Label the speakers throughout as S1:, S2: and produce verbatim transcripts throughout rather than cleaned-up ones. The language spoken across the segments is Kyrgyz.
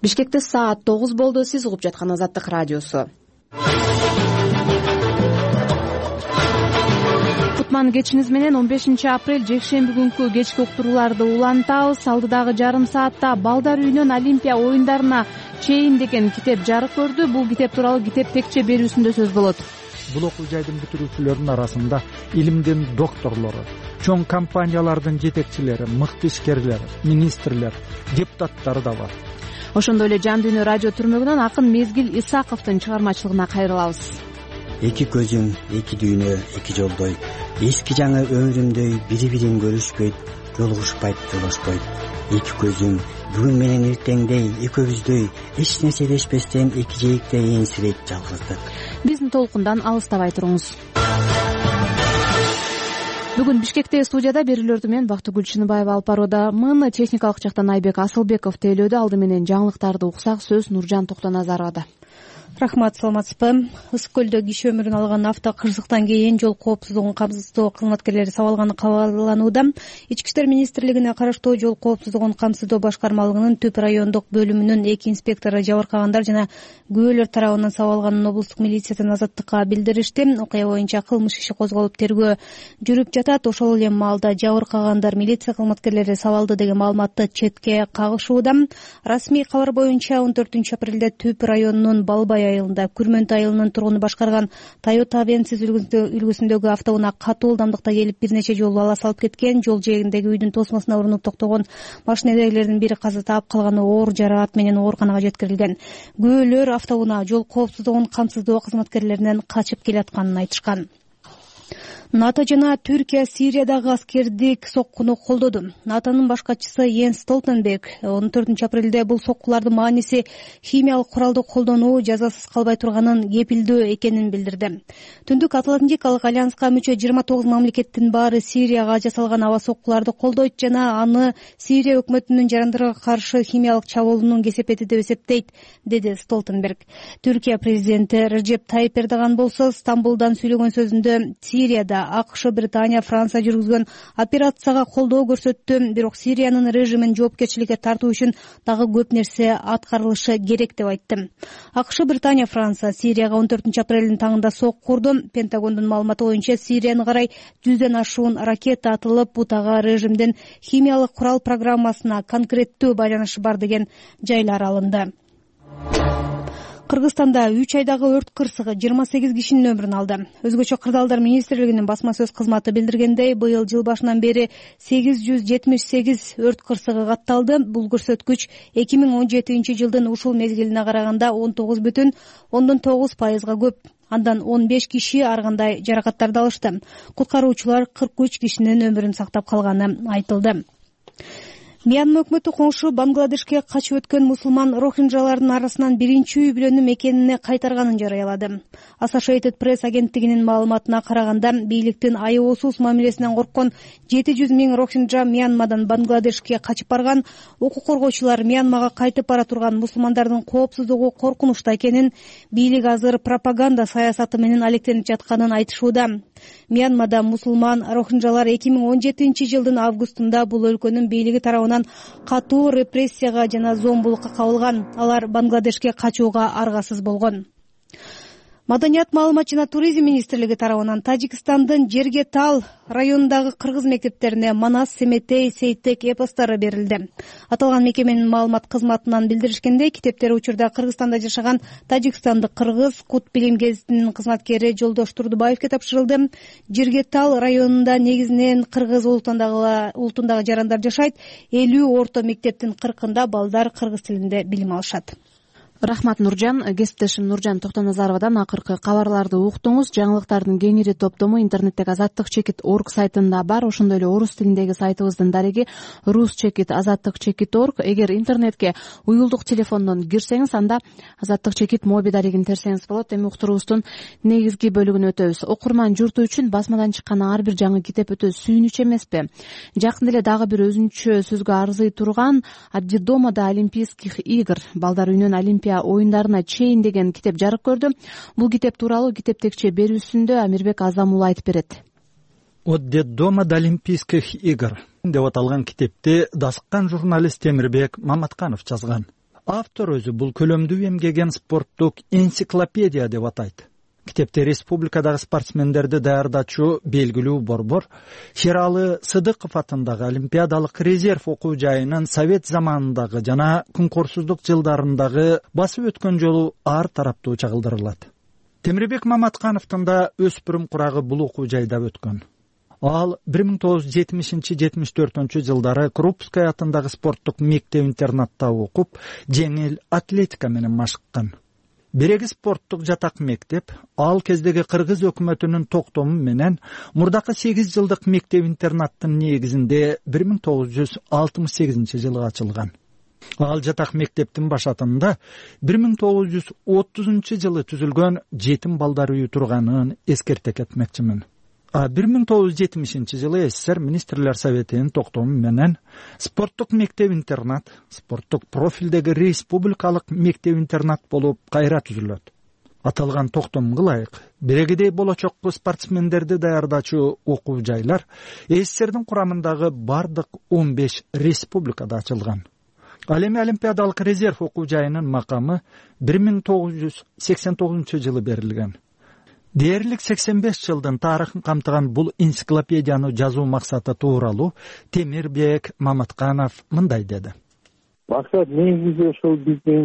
S1: Бишкекте саат тогуз болду. Сиз угуп жаткан Азаттык радиосу. Кутман кечиңиз менен он бешинчи апрель жекшемби күнкү кечки уктурууларды улантабыз. Алдыдагы жарым саатта балдар үйүнөн Олимпия оюндарына чейин деген китеп жарык көрдү. Бул китеп тууралуу китеп текче берүүсүндө сөз болот.
S2: Бул окуу жайдын бүтүрүүчүлөрүнүн арасында илимдин докторлору, чоң компаниялардын жетекчилери, мыкты ишкерлер, министрлер, депутаттар да бар.
S1: Ошондой эле Жан дүйнө радио түрмөгүнөн акын Мезгил Исаковдун чыгармачылыгына кайрылабыз.
S3: Эки көзүм, эки дүйнө, эки жолдой, эски жаңы өмүрүмдөй бири-бирин көрүшпөйт, жолугушпайт, жолошпойт. Эки көзүм бүгүн менен эртеңдей, экөөбүздөй эч нерселешпестен эки жээкте энсирейт жалгыздык.
S1: Биздин толкундан алыстабай туруңуз. Бүгүн Бишкекте студияда берүүлөрдү мен Бактыгүл Чыныбаева алып баруудамын. Техникалык жактан Айбек Асылбеков тейлөөдө. Алды менен жаңылыктарды уксак, сөз Нуржан Токтоназаровада.
S4: Рахмат, саламатсызбы. Ысык көлдө киши өмүрүн алган авто кырсыктан кийин жол коопсуздугун камсыздоо кызматкерлери сабалганы кабарланууда. Ички иштер министрлигине караштуу жол коопсуздугун камсыздоо башкармалыгынын Түп райондук бөлүмүнүн эки инспектору жабыркагандар жана күбөлөр тарабынан сабалганын облустук милициядан Азаттыкка билдиришти. Окуя боюнча кылмыш иши козголуп тергөө жүрүп жатат. Ошол эле маалда жабыркагандар милиция кызматкерлери сабалды деген маалыматты четке кагышууда. Расмий кабар боюнча он төртүнчү апрелде Түп районунун Балбай айылында Күрмөнт айылынын тургуну башкарган Toyota Avensis үлгүсүндөгү автоунаа катуу ылдамдыкта келип бир нече жолу ала салып кеткен. Жол жээгиндеги үйдүн тосмосуна урунуп токтогон машинедегилердин бири каза таап, калганы оор жараат менен ооруканага жеткирилген. Күбөлөр автоунаа жол коопсуздугун камсыздоо кызматкерлеринен качып келатканын айтышкан. НАТО жана Түркия Сириядагы аскердик соккуну колдоду. НАТОнун баш катчысы Йенс Столтенберг он төртүнчү апрелде бул соккулардын мааниси химиялык куралды колдонуу жазасыз калбай турганын кепилдөө экенин билдирди. Түндүк Атлантикалык альянска мүчө жыйырма тогуз мамлекеттин баары Сирияга жасалган аба соккуларды колдойт жана аны Сирия өкмөтүнүн жарандырга каршы химиялык чабуулунун кесепети деп эсептейт, деди Столтенберг. Түркия президенти Режеп Тайип Эрдоган болсо Стамбулдан сүйлөгөн сөзүндө Сирияда АКШ, Британия, Франция жүргүзгөн операцияга колдоо көрсөттү, бирок Сириянын режимин жоопкерчиликке тартуу үчүн дагы көп нерсе аткарылышы керек деп айтты. АКШ, Британия, Франция Сирияга он төртүнчү апрелдин таңында сокку курду. Пентагондун маалыматы боюнча Сирияны карай жүздөн ашуун ракета атылып, бутага режимдин химиялык курал программасына конкреттүү байланышы бар деген жайлар алынды. Кыргызстанда үч айдагы өрт кырсыгы жыйырма сегиз кишинин өмүрүн алды. Өзгөчө кырдаалдар министрлигинин басма сөз кызматы билдиргендей, быйыл жыл башынан бери сегиз жүз жетимиш сегиз өрт кырсыгы катталды. Бул көрсөткүч эки миң он жетинчи жылдын ушул мезгилине караганда он тогуз бүтүн ондон тогуз пайызга көп. Андан он беш киши ар кандай жаракаттарды алышты. Куткаруучулар кырк үч кишинин өмүрүн сактап калганы айтылды. Мьянма өкмөтү коңшу Бангладешке качып өткөн мусулман рохинджалардын арасынан биринчи үй бүлөнү мекенине кайтарганын жарыялады. Associated Press агенттигинин маалыматына караганда, бийликтин аеосуз мамилесинен корккон жети жүз миң рохинджа Мьянмадан Бангладешке качып барган. Укук коргоочулар Мьянмага кайтып бара турган мусулмандардын коопсуздугу коркунучта экенин, бийлик азыр пропаганда саясаты менен алектенип жатканын айтышууда. Мьянмада мусулман рохинджалар эки миң он жетинчи жылдын августунда бул өлкөнүн бийлиги тарабынан катуу репрессияга жана зомбулукка кабылган. Алар Бангладешке качууга аргасыз болгон. Маданият, маалымат жана туризм министрлиги тарабынан Тажикстандын Жергетал районундагы кыргыз мектептерине Манас, Семетей, Сейтек эпостору берилди. Аталган мекеменин маалымат кызматынан билдиришкендей, китептер учурда Кыргызстанда жашаган тажикстандык кыргыз Кут билим гезитинин кызматкери Жолдош Турдубаевке тапшырылды. Жергетал районунда негизинен кыргыз улутундагы улутундагы жарандар жашайт. элүү орто мектептин кыркында балдар кыргыз тилинде билим алышат.
S1: Рахмат, Нуржан. Кесиптешим Нуржан Токтоназаровадан акыркы кабарларды уктуңуз. Жаңылыктардын кеңири топтому интернеттеги азаттык чекит точка орг сайтында бар. Ошондой эле орус тилиндеги сайтыбыздын дареги рус чекит азаттык чекит точка орг. Эгер интернетке уюлдук телефондон кирсеңиз, анда азаттык чекит моби дарегин терсеңиз болот. Эми уктуруубуздун негизги бөлүгүн өтөбүз. Окурман журту үчүн басмадан чыккан ар бир жаңы китеп өтө сүйүнүч эмеспи? Жакында эле дагы бир өзүнчө сөзгө арзый турган «Детдомада Олимпийских игр» балдар үйүнөн Олимпия оюндарына чейин деген китеп жарык көрдү. Бул китеп тууралуу китеп текче берүүсүндө Амирбек Азамул айтып берет.
S2: «От детдома до Олимпийских игр» деп аталган китепти дасыккан журналист Темирбек Маматканов жазган. Автор өзү бул көлөмдүү эмгеген спорттук энциклопедия деп атайт. Китепте республикадагы спортсмендерди даярдачу белгилүү борбор Шералы Сыдыков атындагы Олимпиадалык резерв окуу жайынын совет заманындагы жана конкурсуздук жылдарындагы басып өткөн жолу ар тараптуу чагылдырылат. Темирбек Маматкановдун да өспүрүм курагы бул окуу жайда өткөн. Ал бир миң тогуз жүз жетимишинчи — жетимиш төртүнчү жылдары Крупская атындагы спорттук мектеп-интернатта окуп, жеңил атлетика менен машыккан. Береги спорттук жатак мектеп ал кездеги кыргыз өкмөтүнүн токтому менен мурдакы сегиз жылдык мектеп-интернаттын негизинде бир миң тогуз жүз алтымыш сегизинчи жылы ачылган. Ал жатак мектептин башатында бир миң тогуз жүз отузунчу жылы түзүлгөн жетим балдар үйү турганын эскерте кетмекчимин. А бир миң тогуз жүз жетимишинчи жылы СССР министрлер советинин токтому менен спорттук мектеп-интернат, спорттук профилдеги республикалык мектеп-интернат болуп кайра түзүлөт. Аталган токтомго ылайык берегидей болочокко спортсмендерди даярдачу окуу жайлар СССРдин курамындагы бардык он беш республикада ачылган. Ал эми Олимпиадалык резерв окуу жайынын макамы бир миң тогуз жүз сексен тогузунчу жылы берилген. Дээрлик сексен беш жылдын тарыхын камтыган бул энциклопедияны жазуу максаты тууралуу Темирбек Маматканов мындай деди.
S5: Максат негизи ушул биздин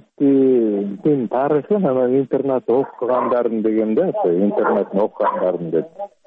S5: интернаттын тарыхын, анан интернатты окугандарын дегенде, интернаттын окугандарын деп.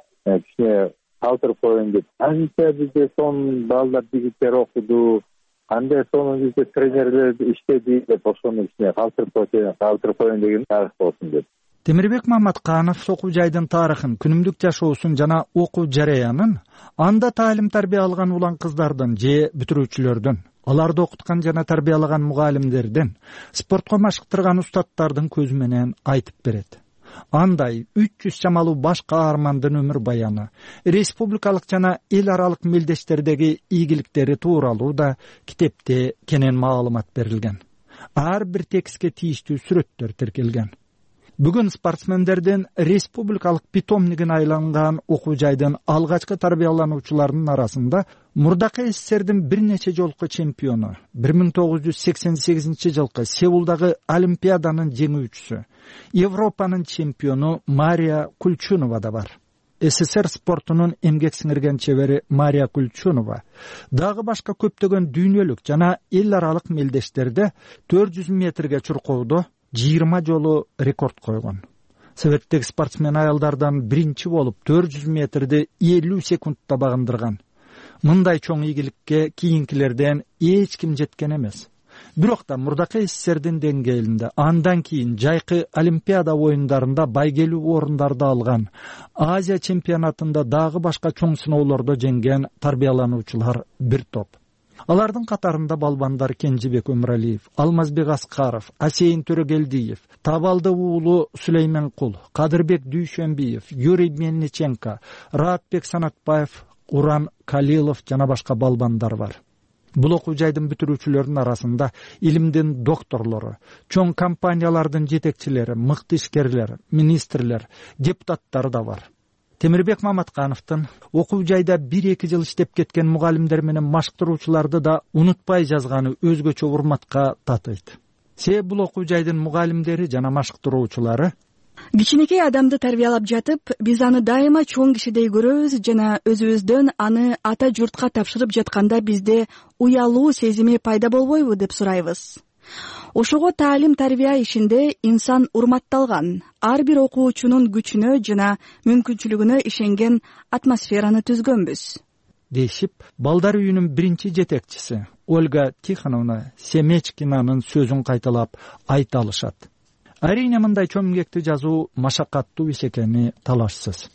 S5: Кичине калтырып коеюн деп. Азыркы бизде сон балдар, жигиттер окуду, кандай сонун бизде тренерлер иштеди деп ошону кичине калтырып коеюн, калтырып коеюн деген тарых болсун деп.
S2: Темирбек Маматканов окуу жайдын тарыхын, күнүмдүк жашоосун жана окуу жараянын анда таалим тарбия алган улан кыздардын же бүтүрүүчүлөрдүн, аларды окуткан жана тарбиялаган мугалимдердин, спортко машыктырган устаттардын көзү менен айтып берет. Андай үч жүз чамалуу баш каармандын өмүр баяны, республикалык жана эл аралык мелдештердеги ийгиликтери тууралуу да китепте кенен маалымат берилген. Ар бир текстке тийиштүү сүрөттөр тиркелген. Бүгүн спортсмендердин республикалык питомнигин айланган окуу жайдын алгачкы тарбиялануучуларынын арасында мурдакы СССРдин бир нече жолку чемпиону, бир миң тогуз жүз сексен сегизинчи жылкы Сеулдагы Олимпиаданын жеңүүчүсү, Европанын чемпиону Мария Кульчунова да бар. СССР спортунун эмгек сиңирген чебери Мария Кульчунова дагы башка көптөгөн дүйнөлүк жана эл аралык мелдештерде төрт жүз метрге чуркоодо жыйырма жолу рекорд койгон. Советтеги спортсмен аялдардан биринчи болуп төрт жүз метрди элүү секундта багындырган. Мындай чоң ийгиликке кийинкилерден эч ким жеткен эмес. Бирок да мурдакы СССРдин деңгээлинде андан кийин жайкы Олимпиада оюндарында байгелүү орундарды алган, Азия чемпионатында дагы башка чоң сыноолордо жеңген тарбиялануучулар бир топ. Алардын катарында балбандар Кенжебек Өмүралиев, Алмазбек Аскаров, Асейин Төрөгелдиев, Табалды уулу Сүлеймен Кул, Кадырбек Дүйшөнбиев, Юрий Мельниченко, Раатбек Санатбаев, Уран Калилов жана башка балбандар бар. Бул окуу жайдын бүтүрүүчүлөрүнүн арасында илимдин докторлору, чоң компаниялардын жетекчилери, мыкты ишкерлер, министрлер, депутаттар да бар. Темирбек Маматкановдун окуу жайда бир эки жыл иштеп кеткен мугалимдер менен машыктыруучуларды да унутпай жазганы өзгөчө урматка татыйт. Себеби бул окуу жайдын мугалимдери жана машыктыруучулары
S6: кичинекей адамды тарбиялап жатып, биз аны дайыма чоң кишидей көрөбүз жана өзүбүздөн аны ата журтка тапшырып жатканда бизде уялуу сезими пайда болбойбу деп сурайбыз. Ошого таалим тарбия ишинде инсан урматталган, ар бир окуучунун күчүнө жана мүмкүнчүлүгүнө ишенген атмосфераны түзгөнбүз.
S2: Дейшип, балдар үйүнүн биринчи жетекчиси Ольга Тихоновна Семечкинанын сөзүн кайталап айта алышат. Арийне мындай чоң эмгекти жазуу машакаттуу иш экени талашсыз.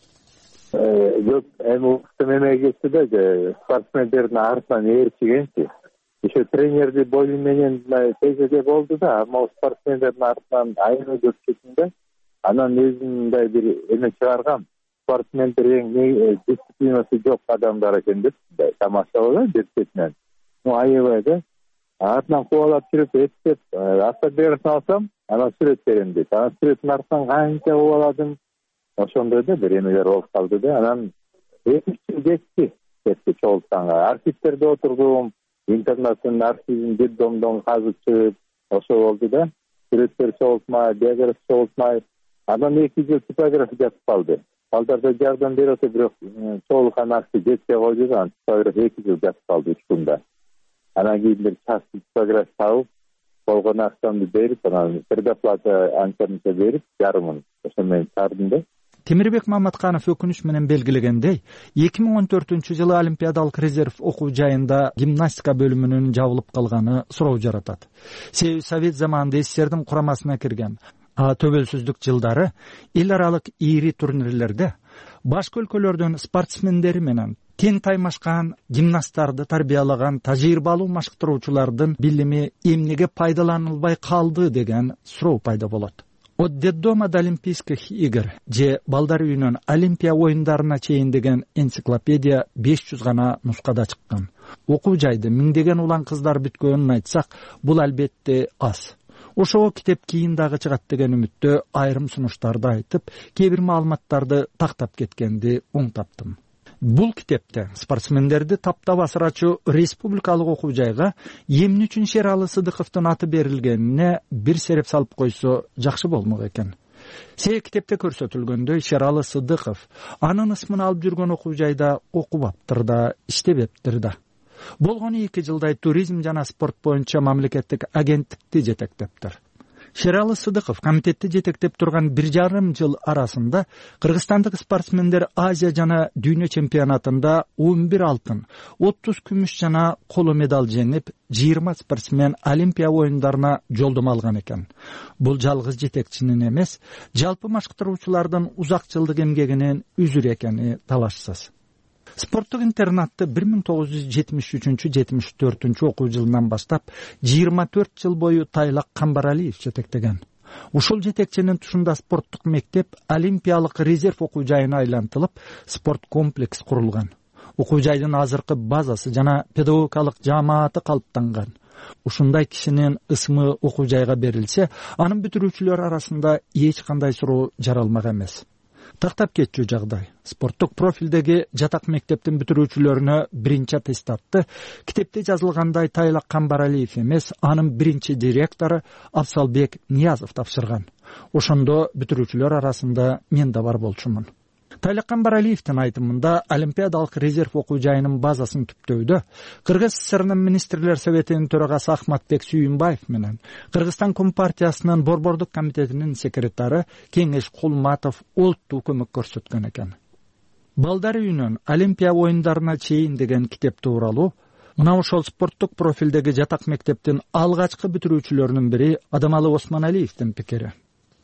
S5: Жок, эми мемлекетте спортсмендердин артынан ээрчигенчи. Еще тренерди бою менен тегеде болду да, ама спортсмендердин артынан айруу көпчүлүгүндө анан өзүнүн мындай бир эме чыгарган. Спортсмендер эң дисциплинасы жок адамдар экен деп тамашалады бир четинен. Ну аябай да. Артынан кубалап жүрүп эптеп автодерс алсам, анан сүрөт берем дейт. Анан сүрөттүн артынан канча кубаладым. Ошондой да бир эмелер болуп калды да. Анан эки жыл кетти. Кетти чогултканга. Архивтерде отурдум. Интернаттын архивин детдомдон казып чыгып, ошо болду да. Сүрөттөр чогултмай, диаграф чогултмай, анан эки жыл типография жатып калды. Балдарда жардам берип атып, бирок чогулган акча жетпей койду да, типограф эки жыл жатып калды үч күндө. Анан кийин бир частный типография табып, болгон акчамды берип, анан предоплата анча-мынча берип, жарымын ошо менен чыгардым да.
S2: Темирбек Маматканов өкүнүч менен белгилегендей, эки миң он төртүнчү жылы Олимпиадалык резерв окуу жайында гимнастика бөлүмүнүн жабылып калганы суроо жаратат. Себеби Совет заманында СССРдин курамасына кирген, а төбөлсүздүк жылдары эл аралык ийри турнирлерде башка өлкөлөрдүн спортсмендери менен тең таймашкан гимнасттарды тарбиялаган тажрыйбалуу машыктыруучулардын билими эмнеге пайдаланылбай калды деген суроо пайда болот. От детдома до Олимпийских игр же балдар үйүнөн Олимпия оюндарына чейин деген энциклопедия беш жүз гана нускада чыккан. Окуу жайды миңдеген улан кыздар бүткөнүн айтсак, бул албетте аз. Ошого китеп кийин дагы чыгат деген үмүттө айрым сунуштарды айтып, кээ бир маалыматтарды тактап кеткенди оң таптым. Бул китепте спортсмендерди таптап асырачу республикалык окуу жайга эмне үчүн Шералы Сыдыковдун аты берилгенине бир сереп салып койсо жакшы болмок экен. Себеби китепте көрсөтүлгөндөй Шералы Сыдыков анын ысмын алып жүргөн окуу жайда окубаптыр да, иштебептир да. Болгону эки жылдай туризм жана спорт боюнча мамлекеттик агенттикти жетектептир. Шералы Сыдыков комитетти жетектеп турган бир жарым жыл арасында кыргызстандык спортсмендер Азия жана дүйнө чемпионатында он бир алтын, отуз күмүш жана коло медаль жеңип, жыйырма спортсмен Олимпия оюндарына жолдомо алган экен. Бул жалгыз жетекчинин эмес, жалпы машыктыруучулардын узак жылдык эмгегинин үзүрү экени талашсыз. Спорттук интернатты бир миң тогуз жүз жетимиш үчүнчү — жетимиш төртүнчү окуу жылынан баштап жыйырма төрт жыл бою Тайлак Камбаралиев жетектеген. Ушул жетекчинин тушунда спорттук мектеп Олимпиялык резерв окуу жайына айлантылып, спорт комплекс курулган. Окуу жайдын азыркы базасы жана педагогикалык жааматы калыптанган. Ушундай кишинин ысмы окуу жайга берилсе, анын бүтүрүүчүлөр арасында эч кандай суроо жаралмак эмес. Тактап кетчү жагдай. Спорттук профилдеги жатак мектептин бүтүрүүчүлөрүнө биринчи аттестатты китепте жазылгандай Тайлак Камбаралиев эмес, анын биринчи директору Абсалбек Ниязов тапшырган. Ошондо бүтүрүүчүлөр арасында мен да бар болчумун. Тайлак Камбаралиевдин айтымында Олимпиадалык резерв окуу жайынын базасын түптөөдө Кыргыз ССРнын министрлер советинин төрагасы Ахматбек Сүйүнбаев менен Кыргызстан Компартиясынын борбордук комитетинин секретары Кеңеш Кулматов олуттуу көмөк көрсөткөн экен. Балдар үйүнөн Олимпия оюндарына чейин деген китеп тууралуу мына ошол спорттук профилдеги жатак мектептин алгачкы бүтүрүүчүлөрүнүн бири Адамалы Осмоналиевдин пикири.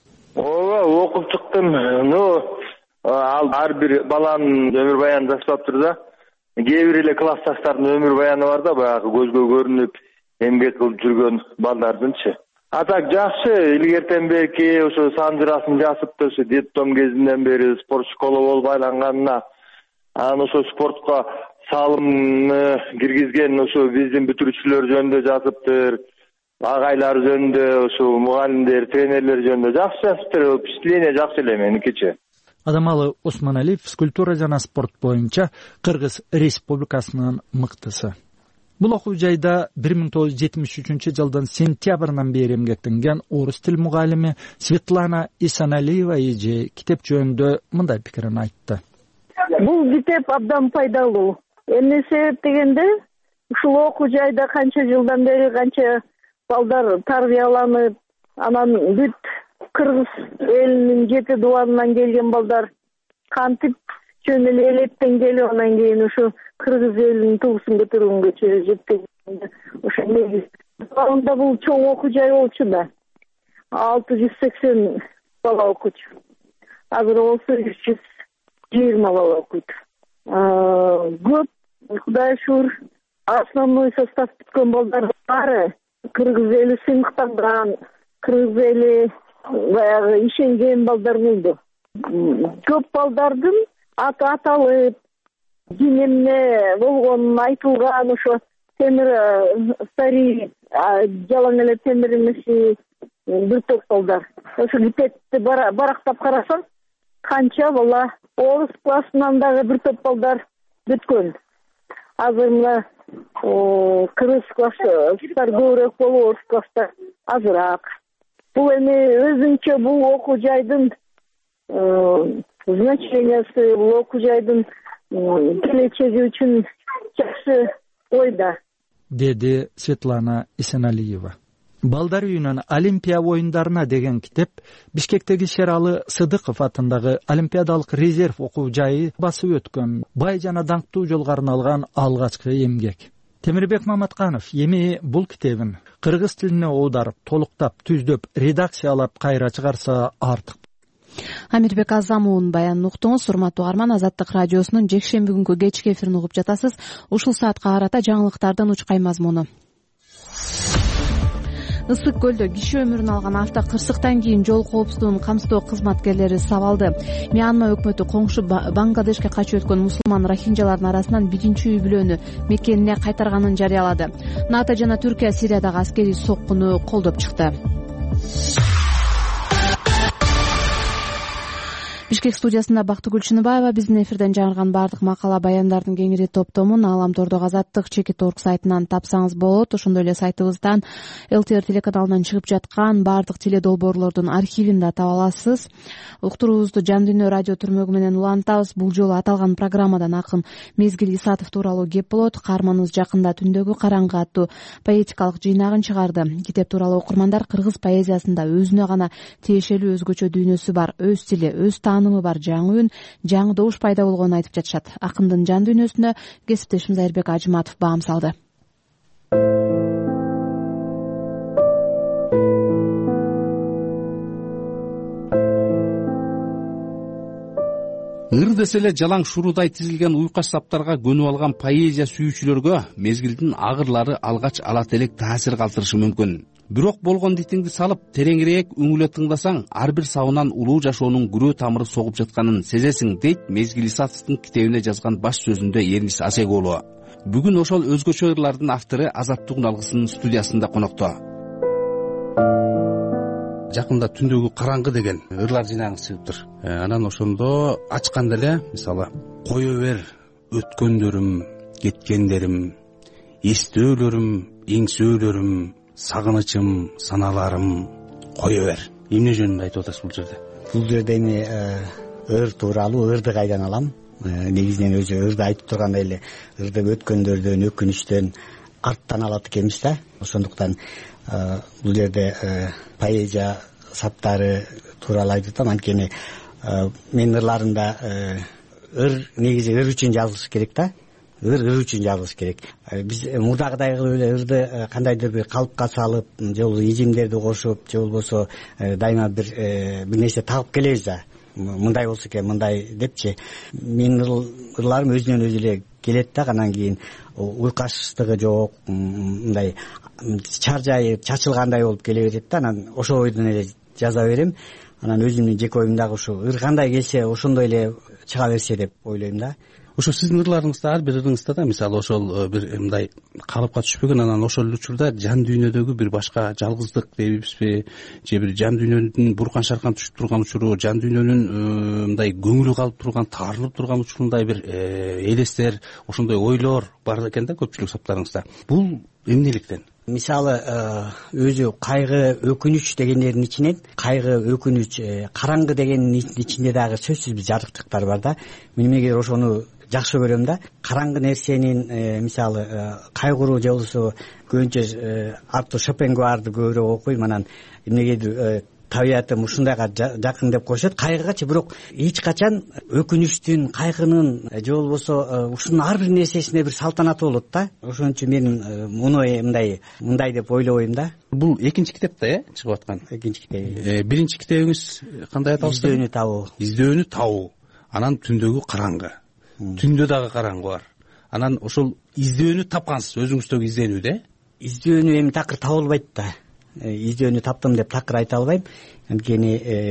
S7: Ооба, окуп чыктым. Ну ал ар бир баланын өмүр баянын жазып да. Кээ бир эле классташтардын өмүр баяны бар да, баягы көзгө көрүнүп эмгек кылып жүргөн балдардынчы. А так жакшы, илгертен бери ошо санжырасын жазыпты, ошо детдом кезинен бери спорт школа болуп айланганына, анан ошо спортко салымны киргизген ошо биздин бүтүрүүчүлөр жөнүндө жазыптыр. Агайлар жөнүндө, ошо мугалимдер, тренерлер жөнүндө жакшы жазыптыр. Впечатление жакшы эле меникичи.
S2: Адамалы Осмоналиев физкультура жана спорт боюнча Кыргыз Республикасынын мыктысы. Бул окуу жайда бир миң тогуз жүз жетимиш үчүнчү жылдын сентябрынан бери эмгектенген орус тил мугалими Светлана Исаналиева эже китеп жөнүндө мындай пикирин айтты.
S8: Бул китеп абдан пайдалуу. Эмне себеп дегенде, ушул окуу жайда канча жылдан бери канча балдар тарбияланып, анан бүт Кыргыз элинин жети дубанынан келген балдар кантип жөн эле элеттен келип, анан кийин ушу Кыргыз элинин тугусун көтөргөнгө чейин жеткенде ошо негиз. Анда бул чоң окуу жай болчу да. алты жүз сексен бала окучу. Азыр болсо үч жүз жыйырма бала окуйт. Көп, Кудайга шүгүр, основной состав бүткөн балдар баары Кыргыз эли сыймыктанган, Кыргыз эли баягы ишенген балдар болду. Көп балдардын аты аталып, эмне болгонун айтылган, ошо темир стари жалаң эле темир эмеси бир топ балдар. Ошо китепти барактап карасаң, канча бала орус классынан дагы бир топ балдар бүткөн. Азыр мына кыргыз класстар көбүрөөк болуп, орус класстар азыраак. Бул эми өзүнчө бул окуу жайдын значениясы, бул окуу жайдын келечеги үчүн жакшы ойда,
S2: деди Светлана Эсеналиева. Балдар үйүнөн Олимпия оюндарына деген китеп Бишкектеги Шералы Сыдыков атындагы Олимпиадалык резерв окуу жайы басып өткөн бай жана даңктуу жолго арналган алгачкы эмгек. Темирбек Маматканов эми бул китебин кыргыз тилине оодарып, толуктап, түздөп, редакциялап кайра чыгарса артык.
S1: Амирбек Азамовдун баянын уктуңуз. Урматтуу угарман, Азаттык радиосунун жекшемби күнгү кечки эфирин угуп жатасыз. Ушул саатка карата жаңылыктардын учкай мазмуну. Ысык көлдө киши өмүрүн алган автокырсыктан кийин жол коопсуздугун камсыздоо кызматкерлери сабалды. Мьянма өкмөтү коңшу Бангладешке качып өткөн мусулман рохинджалардын арасынан биринчи үй бүлөнү мекенине кайтарганын жарыялады. НАТО жана Түркия Сириядагы аскерий соккуну колдоп чыкты. Бишкек студиясында Бактыгүл Чыныбаева. Биздин эфирден жаңырган баардык макала баяндардын кеңири топтомун Ааламтордогу Азаттык чекит орг сайтынан тапсаңыз болот. Ошондой эле сайтыбыздан эл ти эр телеканалынан чыгып жаткан баардык теледолбоорлордун архивин да таба аласыз. Уктуруубузду Жан Дүйнө радио түрмөгү менен улантабыз. Бул жолу аталган программадан акын Мезгил Исатов тууралуу кеп болот. Каарманыбыз жакында Түндөгү караңгы аттуу поэтикалык жыйнагын чыгарды. Китеп тууралуу окурмандар кыргыз поэзиясында өзүнө гана тиешелүү өзгөчө дүйнөсү бар, өз тили, өз таанымы бар жаңы үн, жаңы добуш пайда болгонун айтып жатышат. Акындын жан дүйнөсүнө кесиптешим Айырбек Ажыматов баам салды.
S9: Ыр десе эле жалаң шурудай тизилген уйкаш саптарга көнүп алган поэзия сүйүүчүлөргө мезгилдин агырлары алгач алат элек таасир калтырышы мүмкүн. Бирок болгон дитиңди салып, тереңирээк үңүлө тыңдасаң, ар бир сабынан улуу жашоонун күрөө тамыры согуп жатканын сезесиң, дейт Мезгил Исатовдун китебине жазган баш сөзүндө Эрнис Асегулова. Бүгүн ошол өзгөчө ырлардын автору Азаттык алгысынын студиясында конокто. Жакында Түндөгү караңгы деген ырлар жыйнагы чыгыптыр. Анан ошондо ачканда эле, мисалы, кое бер өткөндөрүм, кеткендерим, эстөөлөрүм, эңсөөлөрүм, сагынычым, саналарым, кое бер. Эмне жөнүндө айтып атасыз бул жерде?
S3: Бул жерде эми ыр тууралуу, ырды кайдан алам? Негизинен өзү ырды айтып тургандай эле, ырды өткөндөрдөн, өкүнүчтөн арттан алат экенбиз да. Ошондуктан бул жерде поэзия саптары тууралуу айтып атам. Анткени менин ырларымда ыр негизи ыр үчүн жазылыш керек да. Ыр ыр үчүн жазылыш керек. Биз мурдагыдай кылып эле ырды кандайдыр бир калыпка салып, же болбосо изимдерди кошуп, же болбосо дайыма бир бир нерсе тагып келебиз да. Мындай болсо экен, мындай депчи. Менин ырларым өзүнөн өзү эле келет да, анан кийин уйкаштыгы жок, мындай чаржайып, чачылгандай болуп келе берет да. Анан ошол ойдон эле жаза берем. Анан өзүмдүн жеке оюм дагы ушу ыр кандай келсе, ошондой эле чыга берсе деп ойлойм да.
S9: Ошо сиздин ырларыңызда, ар бир ырыңызда да, мисалы, ошол бир мындай калыпка түшпөгөн, анан ошол учурда жан дүйнөдөгү бир башка жалгыздык дейбизби, же бир жан дүйнөнүн буркан шаркан түшүп турган учуру, жан дүйнөнүн мындай көңүлү калып турган, таарылып турган учурундай бир элестер, ошондой ойлор бар экен да көпчүлүк саптарыңызда. Бул эмнеликтен?
S3: Мисалы, өзү кайгы, өкүнүч дегендердин ичинен, кайгы, өкүнүч, караңгы дегендин ичинде дагы сөзсүз бир жарыктыктар бар да. Мен эмнеге ошону жакшы көрөм да. Караңгы нерсенин, мисалы, кайгыруу же болбосо көбүнчө Артур Шопенгуарды көбүрөөк окуйм. Анан эмнегедир табиятым ушундайга жакын деп коюшат. Кайгыгачы бирок эч качан өкүнүчтүн, кайгынын же болбосо ушунун ар бир нерсесине бир салтанаты болот да. Ошон үчүн мен муну мындай мындай деп ойлобойм да.
S9: Бул экинчи китеп да, э, чыгып аткан?
S3: Экинчи китеп.
S9: Биринчи китебиңиз кандай аталат?
S3: Издөөнү табуу.
S9: Издөөнү табуу. Анан Түндөгү караңгы. Түндө дагы караңгы бар. Анан ошол издөөнү тапкансыз, өзүңүздөгү изденүү да?
S3: Издөөнү эми такыр табылбайт да. Издөөнү таптым деп такыр айта албайм. Анткени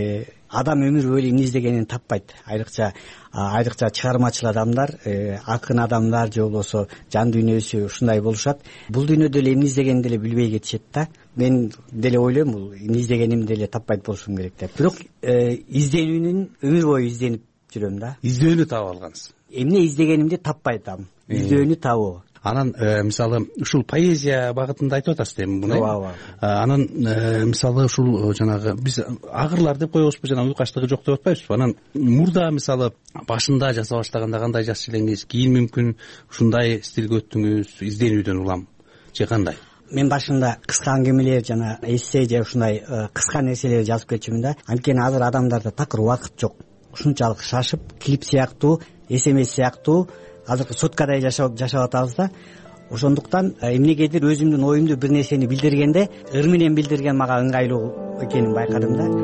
S3: адам өмүр бою эмне издегенин таппайт. Айрыкча айрыкча чыгармачыл адамдар, акын адамдар же болбосо жан дүйнөсү ушундай болушат. Бул дүйнөдө эле эмне издегенин деле билбей кетишет да. Мен деле ойлойм, бул эмне издегенимди деле таппайт болушум керек деп. Бирок изденүүнүн өмүр бою изденип жүрөм да.
S9: Издөөнү таап алгансыз.
S3: Эмне издегенимди таппай атам. Издөөнү табуу.
S9: анан мисалы ушул поэзия багытында айтып атасыз эми муну.
S3: ооба
S9: анан мисалы ушул жанагы биз агырлар деп коебузбу, жана уйкачлыгы жок деп атпайбызбы? Анан мурда мисалы башында жаза баштаганда кандай жазчу элеңиз, кийин мүмкүн ушундай стилге өттүңүз, изденүүдөн улам же кандай?
S3: мен башында кыска аңгемелер жана эссе же ушундай кыска нерселерди жазып кетчүмүн да. Анткени азыр адамдарда такыр убакыт жок. Ушунчалык шашып, клип сыяктуу, смс сыяктуу азыркы соткадай жашап атабыз да. Ошондуктан эмнегедир өзүмдүн оюмду бир нерсени билдиргенде ыр менен билдирген мага ыңгайлуу экенин байкадым да.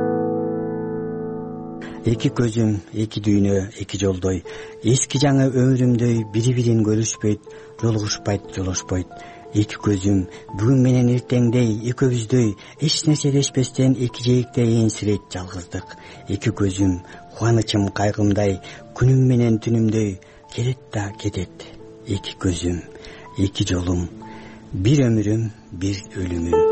S3: Эки көзүм, эки дүйнө, эки жолдой, эски жаңы өмүрүмдөй бири бирин көрүшпөйт, жолугушпайт, жолошпойт. Эки көзүм бүгүн менен эртеңдей, экөөбүздөй эч нерселешпестен эки жээкте ээрсирейт жалгыздык. Эки көзүм кубанычым, кайгымдай, күнүм менен түнүмдөй келет да кетет. Эки көзүм, эки жолум, бир өмүрүм, бир өлүмүм.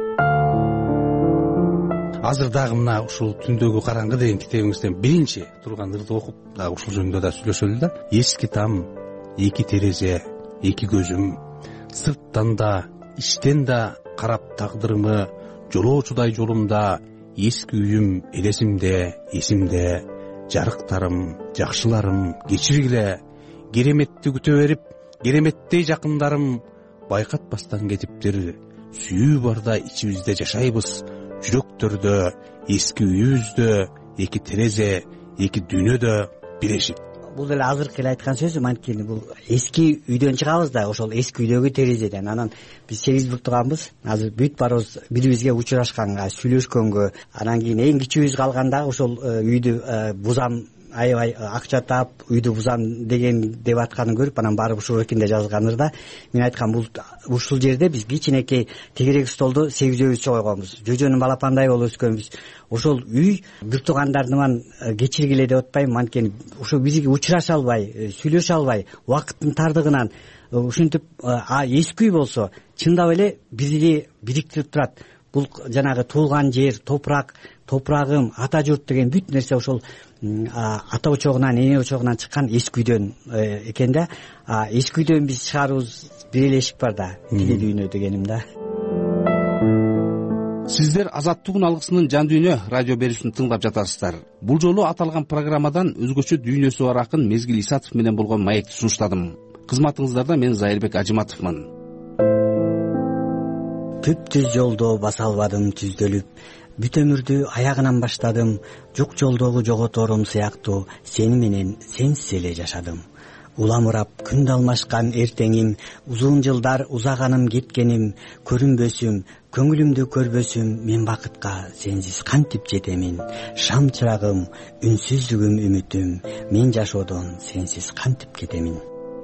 S9: Азыр дагы мына ушул Түндөгү караңгы деген китебиңизден биринчи турган ырды окуп дагы ушул жөнүндө да сүйлөшөлү да. Эски там, эки терезе, эки көзүм, сырттан да, иштен да карап тагдырымы, жолоочудай жолумда, эски үйүм элесимде, эсимде, жарыктарым, жакшыларым кечиргиле, кереметти күтө берип, кереметтей жакындарым байкатпастан кетиптир. Сүйүү барда ичибизде жашайбыз, жүрөктөрдө, эски үйүбүздө, эки терезе, эки дүйнөдө бирешип.
S3: Бул деле азыркы эле айткан сөзүм, анткени бул эски үйдөн чыгабыз да, ошол эски үйдөгү терезеден. Анан биз сегиз буртуганбыз, азыр бүт барыбыз бири-бирибизге учурашканга, сүйлөшкөнгө, анан кийин эң кичүүбүз калганда ошол үйдү бузам, аябай акча таап үйдү бузам деген деп атканын көрүп, анан барып ушул эркинде жазган ырда мен айткам, бул ушул жерде биз кичинекей тегерек столду сегизөөбүзчө койгонбуз, жөжөнүн балапандай болуп өскөнбүз. Ошол үй бир туугандардыман кечиргиле деп атпайм, анткени ошо бизге учураша албай, сүйлөшө албай, убакыттын тардыгынан ушинтип, а эски үй болсо чындап эле бизди бириктирип турат. Бул жанагы туулган жер, топурак, топурагым, ата журт деген бүт нерсе ошол ата очогунан, эне очогунан чыккан эски үйдөн экен да. Эски үйдөн биз чыгарыбыз бир эле эшик бар да, тиги дүйнө дегеним да.
S9: Сиздер Азаттыгын алгысынын жан дүйнө радио берүүсүн тыңдап жатасыздар. Бул жолу аталган программадан өзгөчө дүйнөсү бар акын Мезгил Исатов менен болгон маекти сунуштадым. Кызматыңыздарда мен Зайырбек Ажыматовмун.
S3: Түп-түз жолдо баса албадым түздөлүп, бүт өмүрдү аягынан баштадым, жок жолдогу жоготорум сыяктуу, сени менен сенсиз эле жашадым. Уламурап күн алмашкан эртеңим, узун жылдар узаганым кеткеним, көрүнбөсүм, көңүлүмдү көрбөсүм, мен бакытка сенсиз кантип жетемин. Шам чырагым, үнсүздүгүм үмүтүм, мен жашоодон сенсиз кантип кетемин.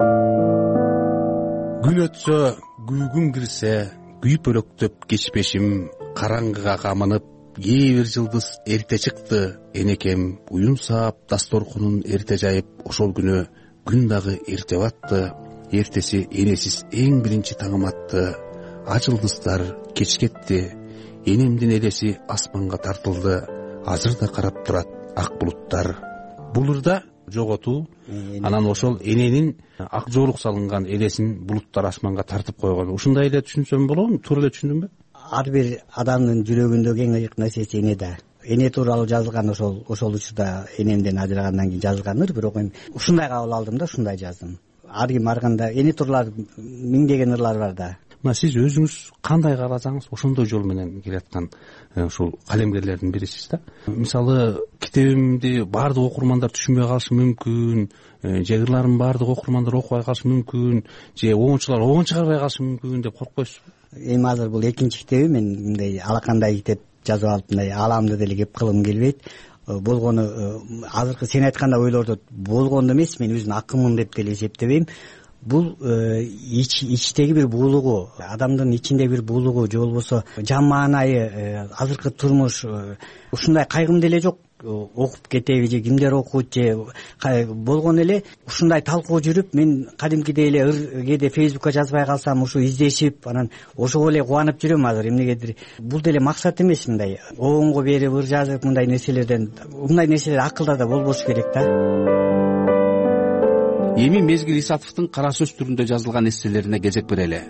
S9: Күн өтсө, күйгүм кирсе, күйүп өлөктөп кечпешим, караңгыга камынып, кээ бир жылдыз эрте чыкты, энекем уюн саап, дасторконун эрте жайып, ошол күнү күн дагы эрте батты, эртеси энесиз эң биринчи таңым атты, ачылдыздар кеч кетти, энемдин элеси аспанга тартылды, азыр да карап турат ак булуттар. Бул ырда жоготуу, анан ошол эненин ак жоолук салынган элесин булуттар асманга тартып койгон. Ушундай эле түшүнсөм болобу? Туура эле түшүндүмбү?
S3: Ар бир адамдын жүрөгүндөгү эң ыйык нерсеси эне да. Эне тууралуу жазылган ошол ошол учурда энемден ажырагандан кийин жазылган ыр, бирок мен ушундай кабыл алдым да, ушундай жаздым. Ар ким ар кандай эне тууралуу миңдеген ырлар бар да.
S9: Мына сиз өзүңүз кандай кааласаңыз ошондой жол менен келаткан ушул калемгерлердин бирисиз да. Мисалы китебимди баардык окурмандар түшүнбөй калышы мүмкүн, же ырларымдын баардык окурмандар окубай калышы мүмкүн, же оончулар оон чыгарбай калышы мүмкүн деп коркпойсузбу?
S3: Эми азыр бул экинчи китебим, мен мындай алакандай китеп жазып алып мындай аламды деле кеп кылгым келбейт. Болгону азыркы сен айткандай ойлорду болгондо эмес, мен өзүм акынмын деп деле эсептебейм. Бул ич ичтеги бир буулугу, адамдын ичинде бир буулугу, же болбосо жан маанайы, азыркы турмуш ушундай кайгым деле жок. Окуп кетеби же кимдер окуйт же болгон эле ушундай талкуу жүрүп, мен кадимкидей эле ыр кээде фейсбукка жазбай калсам ушу издешип, анан ошого эле кубанып жүрөм азыр. Эмнегедир бул деле максат эмес, мындай оонго берип ыр жазып мындай нерселерден, мындай нерселер акылда да болбошу керек да.
S9: эми Мезгил Исатовдун кара сөз түрүндө жазылган эсселерине кезек берели.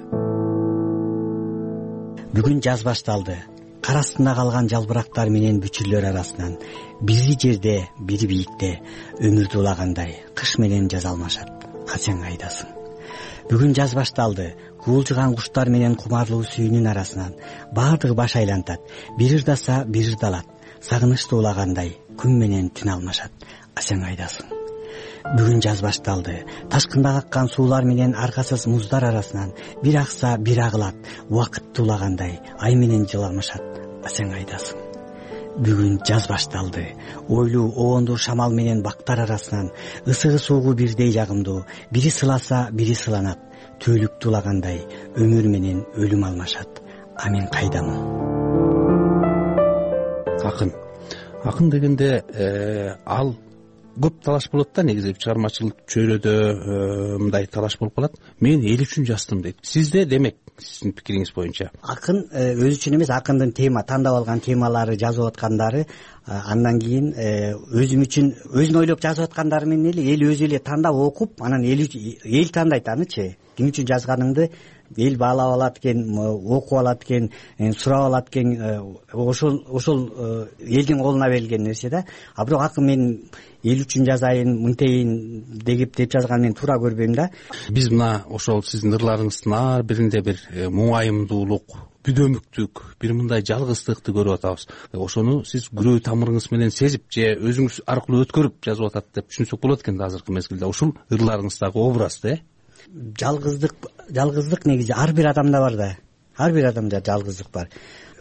S3: Бүгүн жаз башталды. Кар астында калган жалбырактар менен бүчүрлөр арасынан бири жерде, бири бийикте өмүрдү улагандай кыш менен жаз алмашат. А сен кайдасың? Бүгүн жаз башталды. Куулжуган куштар менен кумарлуу сүйүнүн арасынан баардыгы баш айлантат. Бир ырдаса, бир ырдалат. Сагынычты улагандай күн менен түн алмашат. А сен кайдасың? Бүгүн жаз башталды. Ташкында каккан суулар менен аркасыз муздар арасынан бир акса, бир агылат. Убакытты улагандай ай менен жыл алмашат. А сен кайдасың? Бүгүн жаз башталды. Ойлуу, обондуу шамал менен бактар арасынан ысыгы суугу бирдей жагымдуу. Бири сыласа, бири сыланат. Түөлүктү улагандай өмүр менен өлүм алмашат. А мен кайдамын?
S9: Акын. Акын дегенде ал көп талаш болот да, негизи чыгармачылык чөйрөдө мындай талаш болуп калат. Мен эл үчүн жаздым дейт. Сизде демек, сиздин пикириңиз боюнча?
S3: Акын өзү үчүн эмес, акындын тема, тандап алган темалары, жазып аткандары, андан кийин өзүм үчүн өзүн ойлоп жазып аткандары менен эле эл өзү эле тандап окуп, анан эл эл тандайт анычы. Ким үчүн жазганыңды эл баалап алат экен, окуп алат экен, сурап алат экен, ошол ошол элдин колуна берилген нерсе да. А бирок акын мен эл үчүн жазайын, мынтейин деп деп жазган мен туура көрбөйм да.
S9: Биз мына ошол сиздин ырларыңыздын ар биринде бир муңайымдуулук, бүдөмүктүк, бир мындай жалгыздыкты көрүп атабыз. Ошону сиз күрөө тамырыңыз менен сезип же өзүңүз аркылуу өткөрүп жазып атат деп түшүнсөк болот экен да азыркы мезгилде. Ушул ырларыңыздагы образды э
S3: жалгыздык жалгыздык негизи ар бир адамда бар да. Ар бир адамда жалгыздык бар.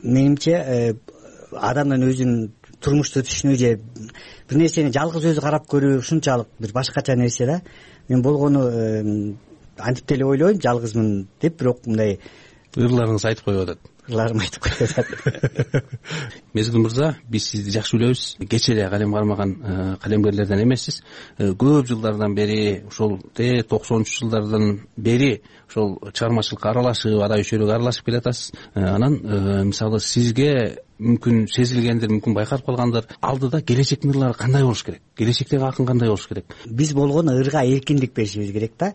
S3: Менимче адамдын өзүн турмушту түшүнүү же бир нерсени жалгыз өзү карап көрүү ушунчалык бир башкача нерсе да. Мен болгону антип деле ойлойм, жалгызмын деп, бирок мындай
S9: ырларыңыз айтып коюп атат.
S3: Ырларым айтып коюп атат.
S9: Мезгил мырза, биз сизди жакшы билебиз. Кече эле калем кармаган калемгерлерден эмессиз. Көп жылдардан бери, ошол токсонунчу жылдардан бери ошол чыгармачылыкка аралашып, ара үчөрөк аралашып келатасыз. Анан мисалы сизге мүмкүн сезилгендир, мүмкүн байкап калгандыр. Алдыда келечектин ырлары кандай болуш керек? Келечектеги акын кандай болуш керек?
S3: Биз болгону ырга эркиндик беришибиз керек да.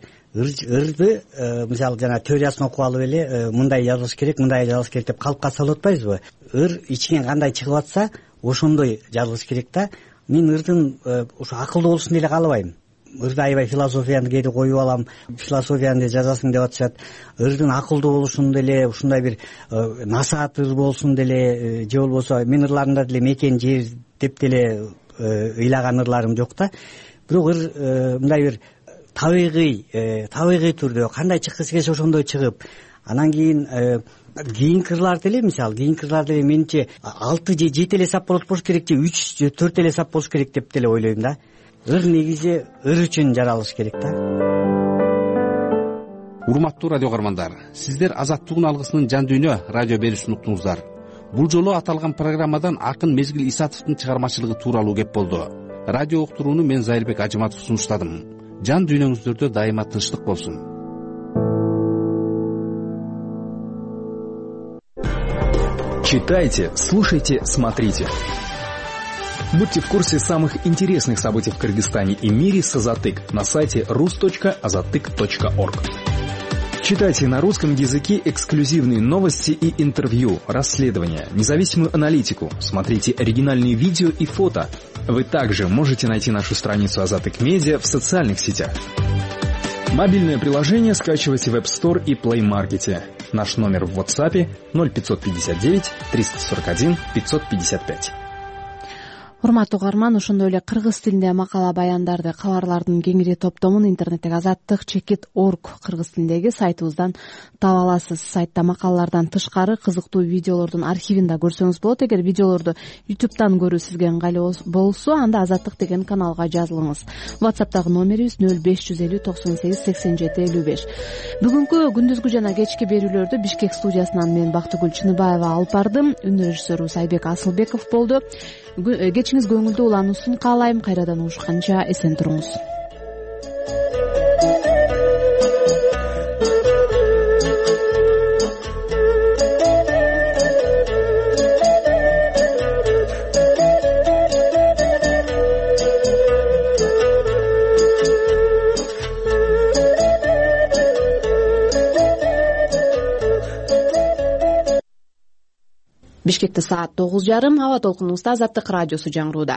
S3: Ырды мисалы жана теориясын окуп алып эле мындай жазылыш керек, мындай жазылыш керек деп калыпка салып атпайбызбы? Ыр ичинен кандай чыгып атса, ошондой жазылыш керек да. Мен ырдын ошо акылдуу болушун деле каалабайм. Ырда аябай философияны кээде коюп алам, философияны жазасың деп атышат. Ырдын акылдуу болушун деле, ушундай бир насаат ыр болсун деле, же болбосо мен ырларымда деле мекен жер деп деле ыйлаган ырларым жок да. Бирок ыр мындай бир табигый табигый түрдө кандай чыккысы келсе ошондой чыгып, анан кийин кийинки ырлар деле, мисалы кийинки ырлар деле менимче алты же жети эле сап болуш керек же үч же төрт эле сап болуш керек деп деле ойлойм да. Ыр негизи ыр үчүн жаралыш керек да.
S9: Урматтуу радио каармандар, сиздер Азаттыгын алгысынын жан дүйнө радио берүүсүн уктуңуздар. Бул жолу аталган программадан акын Мезгил Исатовдун чыгармачылыгы тууралуу кеп болду. Радио уктурууну мен Зайылбек Ажыматов сунуштадым. Жан дүйнөңүздөрдө дайыма тынчтык болсун.
S10: Читайте, слушайте, смотрите. Будьте в курсе самых интересных событий в Кыргызстане и мире с Азатык на сайте рус точка азатык точка орг. Читайте на русском языке эксклюзивные новости и интервью, расследования, независимую аналитику. Смотрите оригинальные видео и фото. Вы также можете найти нашу страницу Азатык Медиа в социальных сетях. Мобильное приложение скачивайте в App Store и Play Market. Наш номер в WhatsApp ноль пятьсот пятьдесят девять триста сорок один пятьсот пятьдесят пять.
S1: Урматтуу каарман, ошондой эле кыргыз тилинде макала баяндарды, кабарлардын кеңири топтомун интернеттеги азаттык чекит орг кыргыз тилиндеги сайтыбыздан таба аласыз. Сайтта макалалардан тышкары кызыктуу видеолордун архивин да көрсөңүз болот. Эгер видеолорду ютубтан көрүү сизге ыңгайлуу болсо, анда азаттык деген каналга жазылыңыз. WhatsApp'тагы номерибиз ноль беш жүз элүү токсон сегиз сексен жети элүү беш. Бүгүнкү күндүзгү жана кечки берүүлөрдү Бишкек студиясынан мен Бактыгүл Чыныбаева алып бардым. Үн режиссеру Сайбек Асылбеков болду. Кечиңиз көңүлдүү улануусун каалайм. Кайрадан угушканча эсен туруңуз. Бишкекте саат тогуз жарым. Аба толкунубузда Азаттык радиосу жаңырууда.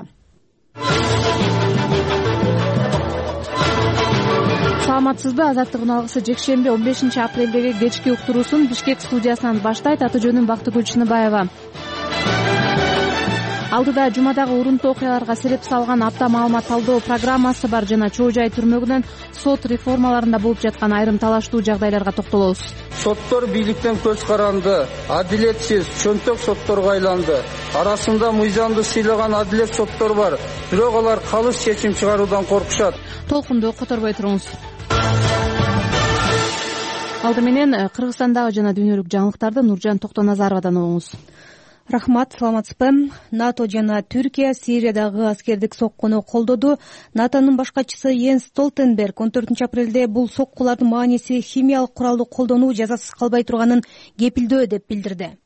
S1: Саламатсызбы? Азаттыктын алгысы жекшемби он бешинчи апрелдеги кечки уктуруусун Бишкек студиясынан баштайт. Аты жөнүм Бактыгүл Чыныбаева. Алдыда жумадагы урунтуу окуяларга себеп салган апта маалымат талдоо программасы бар жана Чоо Жай түрмөгүнөн сот реформаларында болуп жаткан айрым талаштуу жагдайларга токтолобуз.
S11: Соттор бийликтен көз каранды, адилетсиз, чөнтөк сотторго айланды. Арасында мыйзамды сыйлаган адилет соттор бар, бирок алар калыс чечим чыгаруудан коркушат.
S1: Толкунду которбой туруңуз. Алды менен Кыргызстандагы жана дүйнөлүк жаңылыктарды Нуржан Токтоназаровадан угуңуз.
S4: Рахмат, саламатсызбы? НАТО жана Түркия Сириядагы аскердик соккуну колдоду. НАТОнун башкачысы Йенс Столтенберг он төртүнчү апрелде бул соккулардын мааниси химиялык куралды колдонуу жазасыз калбай турганын кепилдөө деп билдирди.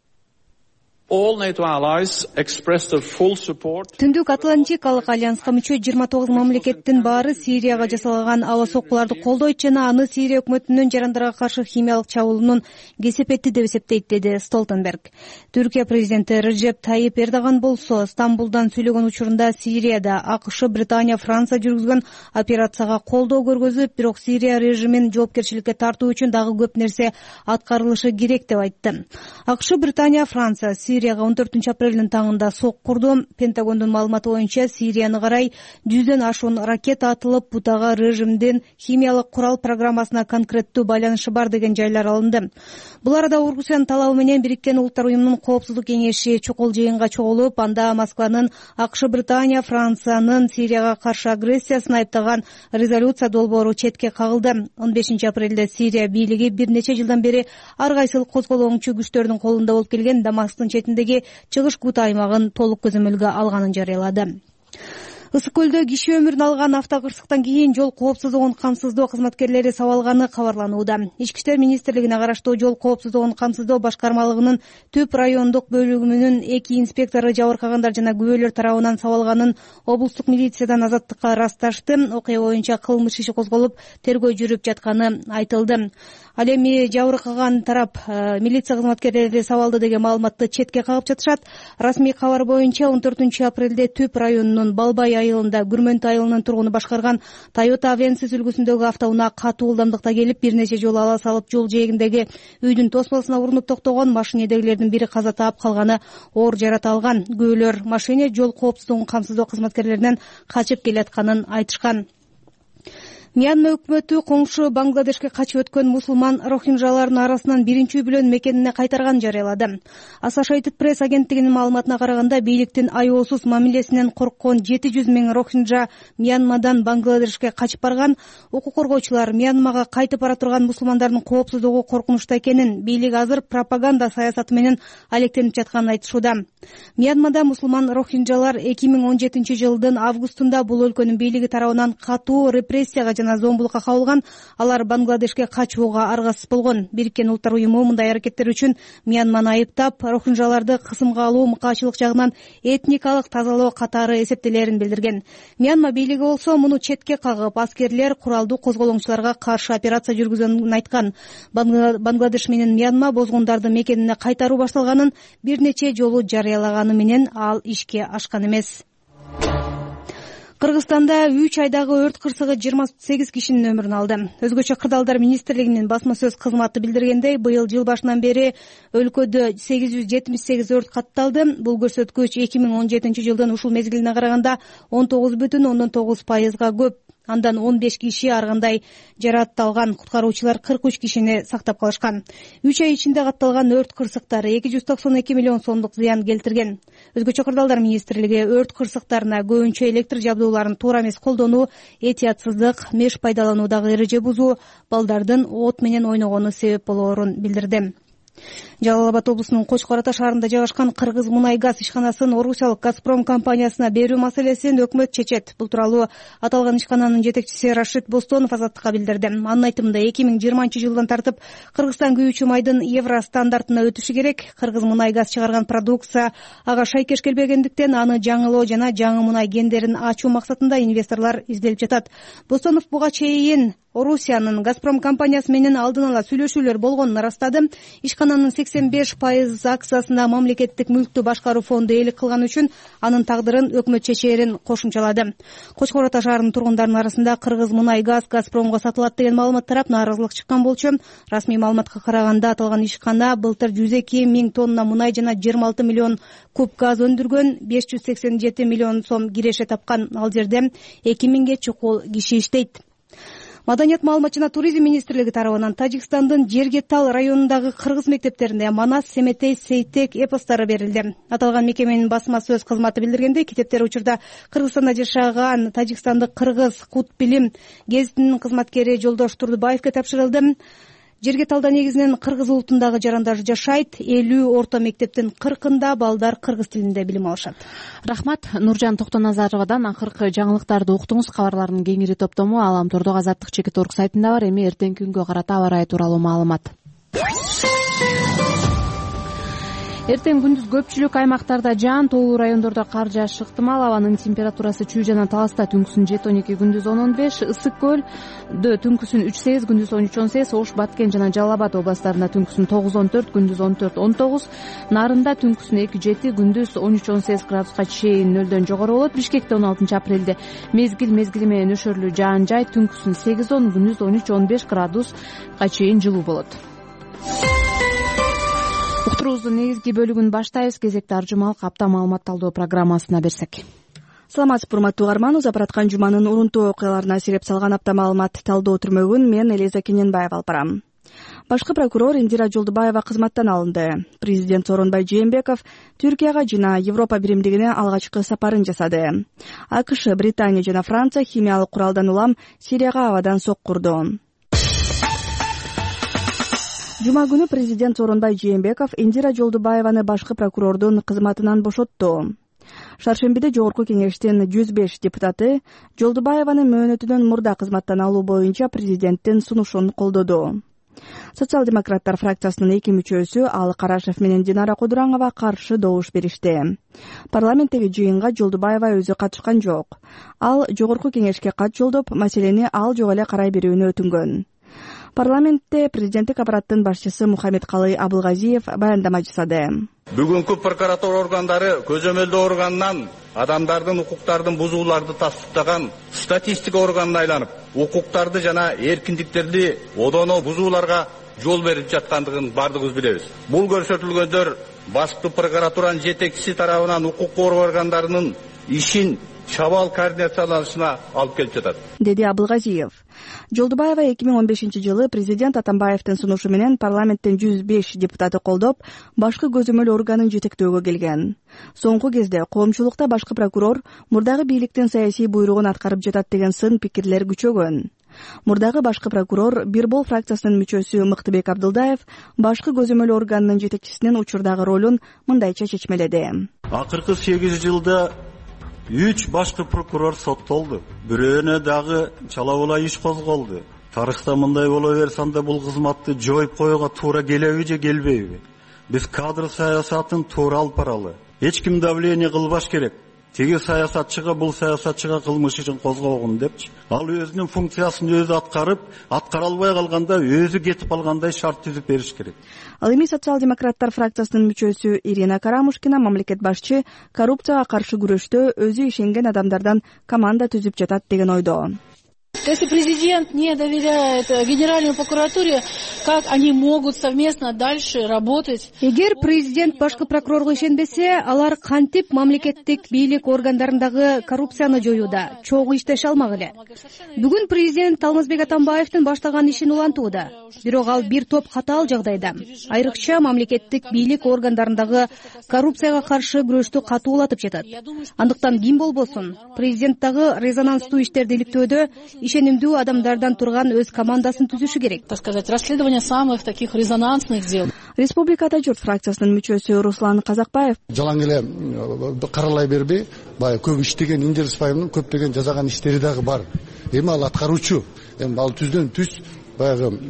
S4: Түндүк Атлантикалык альянска мүчө жыйырма тогуз мамлекеттин баары Сирияга жасалган аба соккуларды колдойт жана аны Сирия өкмөтүнүн жарандарга каршы химиялык чабуулунун кесепети деп эсептейт, деди Столтенберг. Түркия президенти Режеп Тайип Эрдоган болсо Стамбулдан сүйлөгөн учурунда Сирияда АКШ, Британия, Франция жүргүзгөн операцияга колдоо көргөзүп, бирок Сирия режимин жоопкерчиликке тартуу үчүн дагы көп нерсе аткарылышы керек деп айтты. АКШ, Британия, Франция Сирияга он төртүнчү апрелдин таңында сок курду. Пентагондун маалыматы боюнча Сирияны карай жүздөн ашуун ракета атылып, бутага режимдин химиялык курал программасына конкреттүү байланышы бар деген жайлар алынды. Бул арада Ургусян талабы менен Бириккен Улуттар уюмунун Коопсуздук кеңеши чокол жыйынга чогулуп, анда Москванын АКШ, Британия, Франциянын Сирияга каршы агрессиясын айыптаган резолюция долбоору четке кагылды. он бешинчи апрелде Сирия бийлиги бир нече жылдан бери ар кайсыл козголоңчу күчтөрдүн колунда болуп келген Дамасктын четиндеги чыгыш Гута аймагын толук көзөмөлгө алганын жарыялады. Ысык көлдө киши өмүрүн алган автокырсыктан кийин жол коопсуздугун камсыздоо кызматкерлери сабалганы кабарланууда. Ички иштер министрлигине караштуу жол коопсуздугун камсыздоо башкармалыгынын Төп райондук бөлүгүнүн эки инспектору жабыркагандар жана күбөлөр тарабынан сабалганын облустук милициядан Азаттыкка ырасташты. Окуя боюнча кылмыш иши козголуп, тергөө жүрүп жатканы айтылды. Ал эми жабыркаган тарап милиция кызматкерлери сабалды деген маалыматты четке кагып жатышат. Расмий кабар боюнча он төртүнчү апрелде Төп районунун Балбай айылында Гүрмөнт айылынын тургуну башкарган Toyota Avensis үлгүсүндөгү автоунаа катуу ылдамдыкта келип, бир нече жолу ала салып, жол жээгиндеги үйдүн тосмосуна урунуп токтогон. Машинедегилердин бири каза таап, калганы оор жарат алган. Күбөлөр машине жол коопсуздугун камсыздоо кызматкерлеринен качып келатканын айтышкан. Мьянма өкмөтү коңшу Бангладешке качып өткөн мусулман рохинжалардын арасынан биринчи үй-бүлөнүн мекенине кайтарганын жарыялады. Associated Press агенттигинин маалыматына караганда, бийликтин аеосуз мамилесинен корккон жети жүз миң рохинжа Мьянмадан Бангладешке качып барган. Укук коргоочулар Мьянмага кайтып бара турган мусулмандардын коопсуздугу коркунучта экенин, бийлик азыр пропаганда саясаты менен алектенип жатканын айтышууда. Мьянмада мусулман рохинжалар эки миң он жетинчи жылдын августунда бул өлкөнүн бийлиги тарабынан катуу репрессияга жана зомбулукка кабылган. Алар Бангладешке качууга аргасыз болгон. Бириккен Улуттар уюму мындай аракеттер үчүн Мьянманы айыптап, рохинжаларды кысымга алуу, мыкаачылык жагынан этникалык тазалоо катары эсептелерин билдирген. Мьянма бийлиги болсо муну четке кагып, аскерлер куралдуу козголоңчуларга каршы операция жүргүзгөнүн айткан. Бангладеш менен Мьянма бозгундарды мекенине кайтаруу башталганын бир нече жолу жарыялаганы менен ал ишке ашкан эмес. Кыргызстанда үч айдагы өрт кырсыгы жыйырма сегиз кишинин өмүрүн алды. Өзгөчө Кырдаалдар министрлигинин басма сөз кызматы билдиргендей, быйыл жыл башынан бери өлкөдө сегиз жүз жетимиш сегиз өрт катталды. Бул көрсөткүч эки миң он жетинчи жылдын ушул мезгилине караганда он тогуз бүтүн ондон тогуз пайызга көп. Андан он беш киши ар кандай жаратталган. Куткаруучулар кырк үч кишини сактап калышкан. үч ай ичинде катталган өрт кырсыктары эки жүз токсон эки миллион сомдук зыян келтирген. Өзгөчө Кырдаалдар министрлиги өрт кырсыктарына көбүнчө электр жабдууларын туура эмес колдонуу, этиятсыздык, меш пайдалануудагы эреже бузуу, балдардын от менен ойногону себеп болоорун билдирди. Жалал Абад облусунун Кочкор Ата шаарында жайгашкан Кыргыз мунай газ ишканасын Орусиялык Газпром компаниясына берүү маселесин өкмөт чечет. Бул тууралуу аталган ишкананын жетекчиси Рашид Бостонов Азаттыкка билдирди. Анын айтымында эки миң жыйырманчы жылдан тартып Кыргызстан күйүүчү майдын евро стандартына өтүшү керек. Кыргыз мунай газ чыгарган продукция ага шайкеш келбегендиктен аны жаңылоо жана жаңы мунай кендерин ачуу максатында инвесторлор изделип жатат. Бостонов буга чейин Орусиянын Газпром компаниясы менен алдын ала сүйлөшүүлөр болгонун ырастады. Ишкананын сексен беш пайыз акциясына мамлекеттик мүлктү башкаруу фонду ээлик кылган үчүн анын тагдырын өкмөт чечээрин кошумчалады. Кочкор Ата шаарынын тургундарынын арасында кыргыз мунай газ Газпромго сатылат деген маалымат тарап нааразылык чыккан болчу. Расмий маалыматка караганда аталган ишкана былтыр жүз эки миң тонна мунай жана жыйырма алты миллион куб газ өндүргөн, беш жүз сексен жети миллион сом киреше тапкан. Ал жерде эки миңге чукул киши иштейт. Маданият, маалымат жана туризм министрлиги тарабынан Тажикстандын Жергетал районундагы кыргыз мектептерине Манас, Семетей, Сейтек эпостары берилди. Аталган мекеменин басма сөз кызматы билдиргендей, китептер учурда Кыргызстанда жашаган тажикстандык кыргыз Кут Билим гезитинин кызматкери Жолдош Турдубаевге тапшырылды. Жергеталда негизинен кыргыз улутундагы жарандар жашайт. элүү орто мектептин кыркында балдар кыргыз тилинде билим алышат.
S1: Рахмат. Нуржан Токтоназаровадан акыркы жаңылыктарды уктуңуз. Кабарлардын кеңири топтому Аламтордо Азаттык чекит орг сайтында бар. Эми эртеңки күнгө карата аба ырайы тууралуу маалымат. Эртең күндүз көпчүлүк аймактарда жаан, тоолуу райондордо кар жаашы ыктымал. Абанын температурасы Чүй жана Таласта түнкүсүн жети он эки, күндүз он он беш, Ысык көлдө түнкүсүн үч сегиз, күндүз он үч он сегиз, Ош, Баткен жана Жалал Абад областарында түнкүсүн тогуз он төрт, күндүз он төрт он тогуз, Нарында түнкүсүн эки жети, күндүз он үч он сегиз градуска чейин нөлдөн жогору болот. Бишкекте он алтынчы апрелде мезгил мезгили менен нөшөрлүү жаан жай, түнкүсүн сегиз он, күндүз он үч он беш градуска чейин жылуу болот. Уктуруубуздун негизги бөлүгүн баштайбыз. Кезекте Аржумалык апта маалымат талдоо программасына берсек.
S6: Саламатсызбы, урматтуу угарман. Запараткан жуманын урунтуу окуяларына сереп салган апта маалымат талдоо түрмөгүн мен Элиза Кененбаева алып барам. Башкы прокурор Индира Жолдубаева кызматтан алынды. Президент Сооронбай Жээнбеков Түркияга жана Европа биримдигине алгачкы сапарын жасады. АКШ, Британия жана Франция химиялык куралдан улам Сирияга абадан соккурду. Жума күнү президент Сооронбай Жээнбеков Индира Жолдубаеваны башкы прокурордун кызматынан бошотту. Шаршембиде жогорку кеңештин жүз беш депутаты Жолдубаеваны мөөнөтүнөн мурда кызматтан алуу боюнча президенттин сунушун колдоду. Социал-демократтар фракциясынын эки мүчөсү Ал Карашев менен Динара Кудураңова каршы добуш беришти. Парламенттеги жыйынга Жолдубаева өзү катышкан жок. Ал жогорку кеңешке кат жолдоп, маселени ал жок эле карай берүүнү өтүнгөн. Парламентте президенттик аппараттын башчысы Мухаммедкалый Абылгазиев баяндама жасады.
S12: Бүгүнкү прокуратура органдары көзөмөлдөө органынан адамдардын укуктардын бузууларды тастыктаган статистика органына айланып, укуктарды жана эркиндиктерди одоно бузууларга жол берип жаткандыгын бардыгыбыз билебиз. Бул көрсөтүлгөндөр башкы прокуратуранын жетекчиси тарабынан укук коргоо органдарынын ишин чабал координацияланышына алып келип жатат,
S6: деди Абылгазиев. Жолдубаева эки миң он бешинчи жылы президент Атамбаевдин сунушу менен парламенттин жүз беш депутаты колдоп, башкы көзөмөл органын жетектөөгө келген. Соңку кезде коомчулукта башкы прокурор мурдагы бийликтин саясий буйругун аткарып жатат деген сын пикирлер күчөгөн. Мурдагы башкы прокурор Бирбол фракциясынын мүчөсү Мыктыбек Абдылдаев башкы көзөмөл органынын жетекчисинин учурдагы ролун мындайча чечмеледи.
S13: Акыркы сегиз жылда үч башкы прокурор соттолду. Бирөөнө дагы чалабыла иш козголду. Тарыхта мындай боло берсе анда бул кызматты жоюп коюуга туура келеби же келбейби? Биз кадр саясатын туура алып баралы. Эч ким давление кылбаш керек. Теги саясатчыга бул саясатчыга кылмыш ишин козгогун депчи. Ал өзүнүн функциясын өзү аткарып, аткара албай калганда өзү кетип калгандай шарт түзүп бериш керек.
S6: Ал эми социал-демократтар фракциясынын мүчөсү Ирина Карамушкина мамлекет башчы коррупцияга каршы күрөштө өзү ишенген адамдардан команда түзүп жатат деген ойдо.
S14: Если президент не доверяет Генеральной прокуратуре, как они могут совместно дальше работать?
S4: Эгер президент башкы прокурорго ишенбесе, алар кантип мамлекеттик бийлик органдарындагы коррупцияны жоюуда чогуу иштеше алмак эле. Бүгүн президент Алмазбек Атамбаевдин баштаган ишин улантууда. Бирок ал бир топ катаал жагдайда, айрыкча мамлекеттик бийлик органдарындагы коррупцияга каршы күрөштү катуулатып жатат. Андыктан ким болбосун, президент дагы резонанстуу иштерди иликтөөдө ишенимдүү адамдардан турган өз командасын түзүшү керек.
S14: Так сказать, расследование самых таких резонансных дел.
S6: Республикада журт фракциясынын мүчөсү Руслан Казакбаев
S15: жалаң эле каралай бербей, баягы көп иштеген Индира Спаевдин көптөгөн жасаган иштери дагы бар. Эми ал аткаруучу, эми ал түздөн түз баягы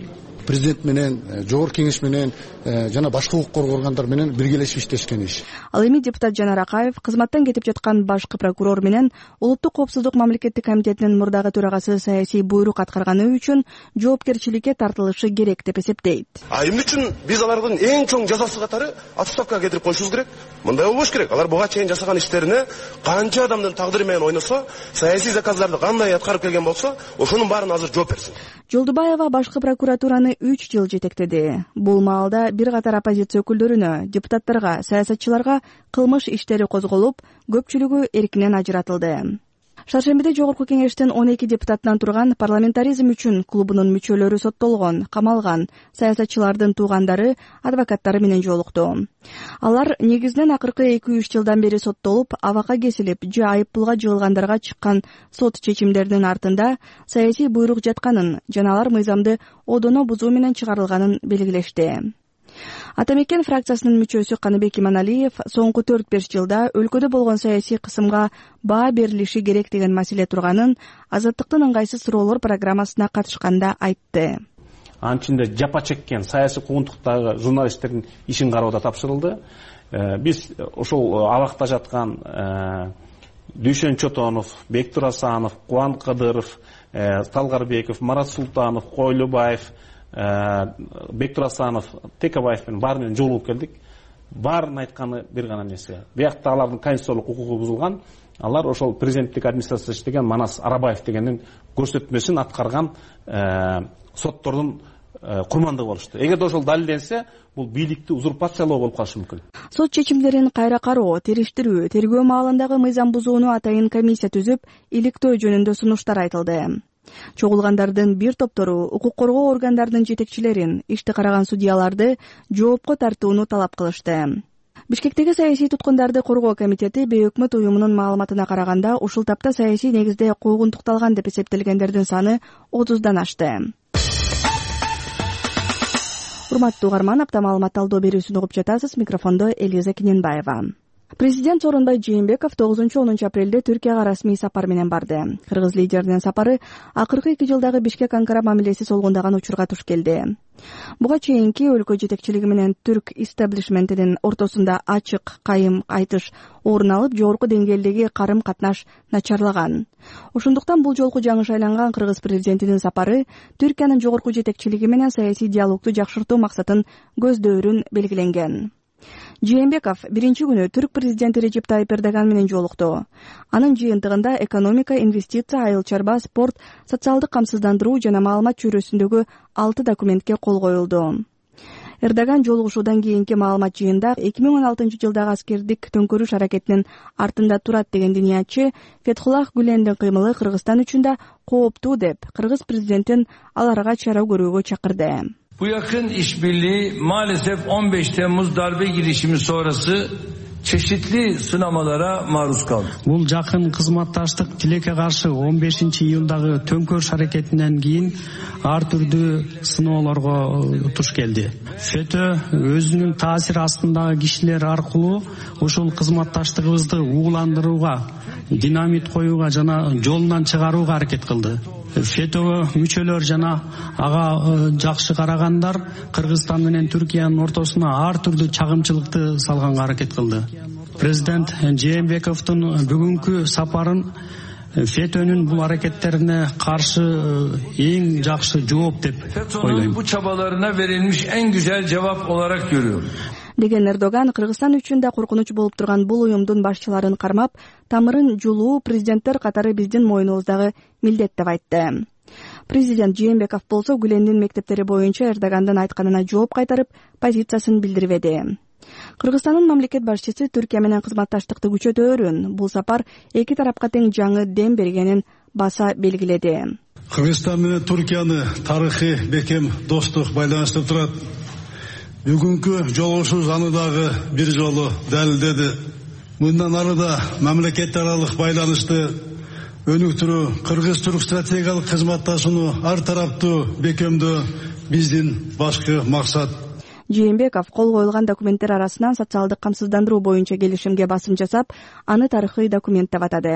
S15: президент менен жогорку кеңеш менен жана башка укук коргоо органдар менен биргелешип иштешкен иш.
S6: Ал эми депутат Жанар Акаев кызматтан кетип жаткан башкы прокурор менен улуттук коопсуздук мамлекеттик комитетинин мурдагы төрагасы саясий буйрук аткарганы үчүн жоопкерчиликке тартылышы керек деп эсептейт.
S16: А эмне үчүн биз алардын эң чоң жазасы катары отставкага кетирип коюшубуз керек? Мындай болбош керек. Алар буга чейин жасаган иштерине канча адамдын тагдыры менен ойносо, саясий заказдарды кандай аткарып келген болсо, ошонун баарын азыр жооп берсин.
S6: Жолдубаева башкы прокуратураны үч жыл жетектеди. Бул маалда бир катар оппозиция өкүлдөрүнө, депутаттарга, саясатчыларга кылмыш иштери козголуп, көпчүлүгү эркинен ажыратылды. Шаршембиде жогорку кеңештин он эки депутатынан турган парламентаризм үчүн клубунун мүчөлөрү соттолгон, камалган саясатчылардын туугандары, адвокаттары менен жолукту. Алар негизинен акыркы эки үч жылдан бери соттолуп, абакка кесилип, же айыппулга жыгылгандарга чыккан сот чечимдеринин артында саясий буйрук жатканын жана алар мыйзамды одоно бузуу менен чыгарылганын белгилешти. Ата Мекен фракциясынын мүчөсү Каныбек Иманалиев соңку төрт беш жылда өлкөдө болгон саясий кысымга баа берилиши керек деген маселе турганын Азаттыктын ыңгайсыз суроолор программасына катышканда айтты.
S17: Анын ичинде жапа чеккен саясий куугунтуктагы журналисттердин ишин кароодо тапшырылды. Биз ошол абакта жаткан Дүйшөн Чотонов, Бектур Асанов, Кубан Кадыров, Талгарбеков, Марат Султанов, Койлубаев, Бектур Асанов, Текебаев менен баары менен жолугуп келдик. Баарын айтканы бир гана нерсе. Биякта алардын конституциялык укугу бузулган. Алар ошол президенттик администрацияда иштеген Манас Арабаев дегендин көрсөтмөсүн аткарган соттордун курмандыгы болушту. Эгерде ошол далилденсе, бул бийликти узурпациялоо болуп калышы мүмкүн.
S6: Сот чечимдерин кайра кароо, териштирүү, тергөө маалындагы мыйзам бузууну атайын комиссия түзүп, иликтөө жөнүндө сунуштар айтылды. Чогулгандардын бир топтору укук коргоо органдарынын жетекчилерин, ишти караган судьяларды жоопко тартууну талап кылышты. Бишкектеги саясий туткундарды коргоо комитети бейөкмөт уюмунун маалыматына караганда ушул тапта саясий негизде куугунтукталган деп эсептелгендердин саны отуздан ашты. Урматтуу угарман, апта маалымат талдоо берүүсүн угуп жатасыз. Микрофондо Элиза Кененбаева. Президент Сооронбай Жээнбеков тогузунчу онунчу апрелде Түркияга расмий сапар менен барды. Кыргыз лидеринин сапары акыркы эки жылдагы Бишкек-Анкара мамилеси солгундаган учурга туш келди. Буга чейинки өлкө жетекчилиги менен түрк истеблишментинин ортосунда ачык, кайым айтыш орун алып, жогорку деңгээлдеги карым-катнаш начарлаган. Ошондуктан бул жолку жаңы шайланган кыргыз президентинин сапары Түркиянын жогорку жетекчилиги менен саясий диалогду жакшыртуу максатын көздөөрүн белгиленген. Жээнбеков биринчи күнү түрк президенти Режеп Тайып Эрдоган менен жолукту. Анын жыйынтыгында экономика, инвестиция, айыл чарба, спорт, социалдык камсыздандыруу жана маалымат чөйрөсүндөгү алты документке кол коюлду. Эрдоган жолугушуудан кийинки маалымат жыйында эки миң он алтынчы жылдагы аскердик төңкөрүш аракетинин артында турат деген диниятчы Фетхуллах Гүлендин кыймылы Кыргызстан үчүн да кооптуу деп кыргыз президентин аларга чара көрүүгө чакырды.
S18: Bu yakın işbirliği maalesef on beş Temmuz darbe girişimi sonrası çeşitli sınamalara maruz kaldı.
S19: Бул жакын кызматташтык тилекке каршы он бешинчи июлдагы төңкөрүш аракетинен кийин ар түрдүү сыноолорго туш келди. ФЕТÖ өзүнүн таасир астындагы кишилер аркылуу ушул кызматташтыгыбызды угуландырууга, динамит коюуга жана жолунан чыгарууга аракет кылды. ФЕТÖгө мүчөлөр жана ага жакшы карагандар Кыргызстан менен Түркиянын ортосуна ар түрдүү чагымчылыкты салганга аракет кылды. Президент Жээнбековдун бүгүнкү сапарын ФЕТÖнүн бул аракеттерине каршы эң жакшы жооп деп ойлойм.
S18: Bu çabalarına verilmiş en güzel cevap olarak görüyorum.
S6: Деген Эрдоган Кыргызстан үчүн да коркунуч болуп турган бул уюмдун башчыларын кармап, тамырын жулуу президенттер катары биздин мойнубуздагы милдет деп айтты. Президент Жээнбеков болсо Гүлендин мектептери боюнча Эрдогандын айтканына жооп кайтарып, позициясын билдирбеди. Кыргызстандын мамлекет башчысы Түркия менен кызматташтыкты күчөтөөрүн, бул сапар эки тарапка тең жаңы дем бергенин баса белгиледи.
S20: Кыргызстан менен Түркияны тарыхый бекем достук байланыштырып турат. Бүгүнкү жолугушуу аны дагы бир жолу далилдеди. Мындан ары да мамлекет аралык байланышты өнүктүрүү, кыргыз-түрк стратегиялык кызматташууну ар тараптуу бекемдөө биздин башкы максат.
S6: Жээнбеков кол коюлган документтер арасынан социалдык камсыздандыруу боюнча келишимге басым жасап, аны тарыхый документ деп атады.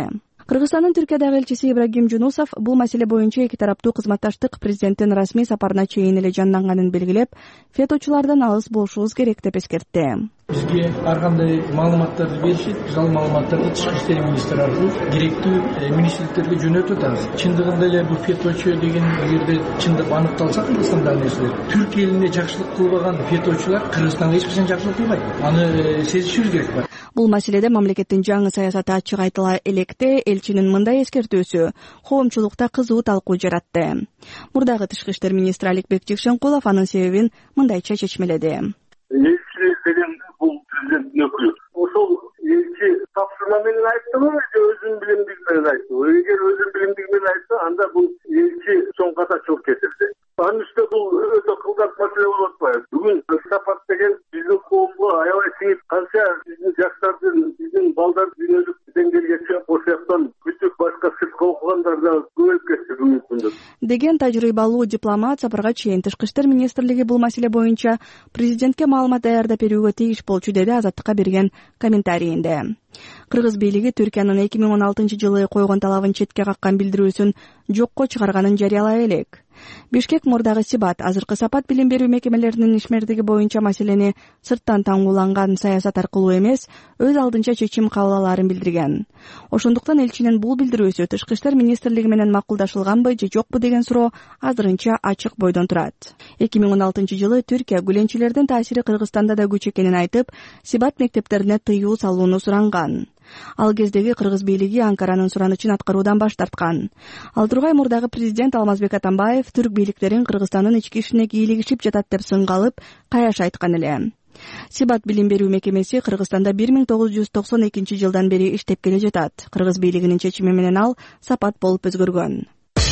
S6: Кыргызстандын Түркиядагы элчиси Ибрагим Жунусов бул маселе боюнча эки тараптуу кызматташтык президенттин расмий сапарына чейин эле жанданганын белгилеп, феточулардан алыс болушубуз керек деп эскертти.
S21: Бизге ар кандай маалыматтарды беришет, жалал маалыматтарды Тышкы иштер министри аркылуу керектүү министрликтерге жөнөтүп атабыз. Чындыгында эле бул феточу деген эгерде чындап аныкталса Кыргызстандагы нерселер, Түрк элине жакшылык кылбаган феточулар Кыргызстанга эч качан жакшылык кылбайт. Аны сезишибиз керек.
S6: Бул маселеде мамлекеттин жаңы саясаты ачык айтыла электе, элчинин мындай эскертүүсү коомчулукта кызуу талкуу жаратты. Мурдагы Тышкы иштер министри Аликбек Жекшенкулов анын себебин мындайча чечмеледи.
S22: Элчи деген бул президенттин өкүлү. Ошол элчи тапшырма менен айттыбы же өзүнүн билимдиги менен айттыбы? Эгер өзүнүн билимдиги менен айтса, анда бул элчи чоң катачылык кетирди. Анын үстүнө бул өтө кылдат маселе болуп атпайбы? Бүгүн сапат деген биздин коомго аябай сиңип, канча биздин жаштардын, биздин балдардын дүйнөлүк деңгээлге чыгып, ошол жактан бүтүп башка сыртка окугандар да көбөйүп кетти бүгүнкү күндө.
S6: Деген тажрыйбалуу дипломат сапарга чейин Тышкы иштер министрлиги бул маселе боюнча президентке маалымат даярдап берүүгө тийиш болчу деди Азаттыкка берген комментарийинде. Кыргыз бийлиги Түркиянын эки миң он алтынчы жылы койгон талабын четке каккан билдирүүсүн жокко чыгарганын жарыялай элек. Бишкек мурдагы Сибат азыркы сапат билим берүү мекемелеринин ишмердиги боюнча маселени сырттан таңууланган саясат аркылуу эмес, өз алдынча чечим кабыл алаарын билдирген. Ошондуктан элчинин бул билдирүүсү Тышкы иштер министрлиги менен макулдашылганбы же жокпу деген суроо азырынча ачык бойдон турат. эки миң он алтынчы жылы Түркия гүленчилердин таасири Кыргызстанда да күч экенин айтып, Сибат мектептерине тыюу салууну суранган. Ал кездеги кыргыз бийлиги Анкаранын суранычын аткаруудан баш тарткан. Ал тургай мурдагы президент Алмазбек Атамбаев түрк бийликтерин Кыргызстандын ички ишине кийлигишип жатат деп сынга алып, каяш айткан эле. Сибат билим берүү мекемеси Кыргызстанда бир миң тогуз жүз токсон экинчи жылдан бери иштеп келе жатат. Кыргыз бийлигинин чечими менен ал сапат болуп өзгөргөн.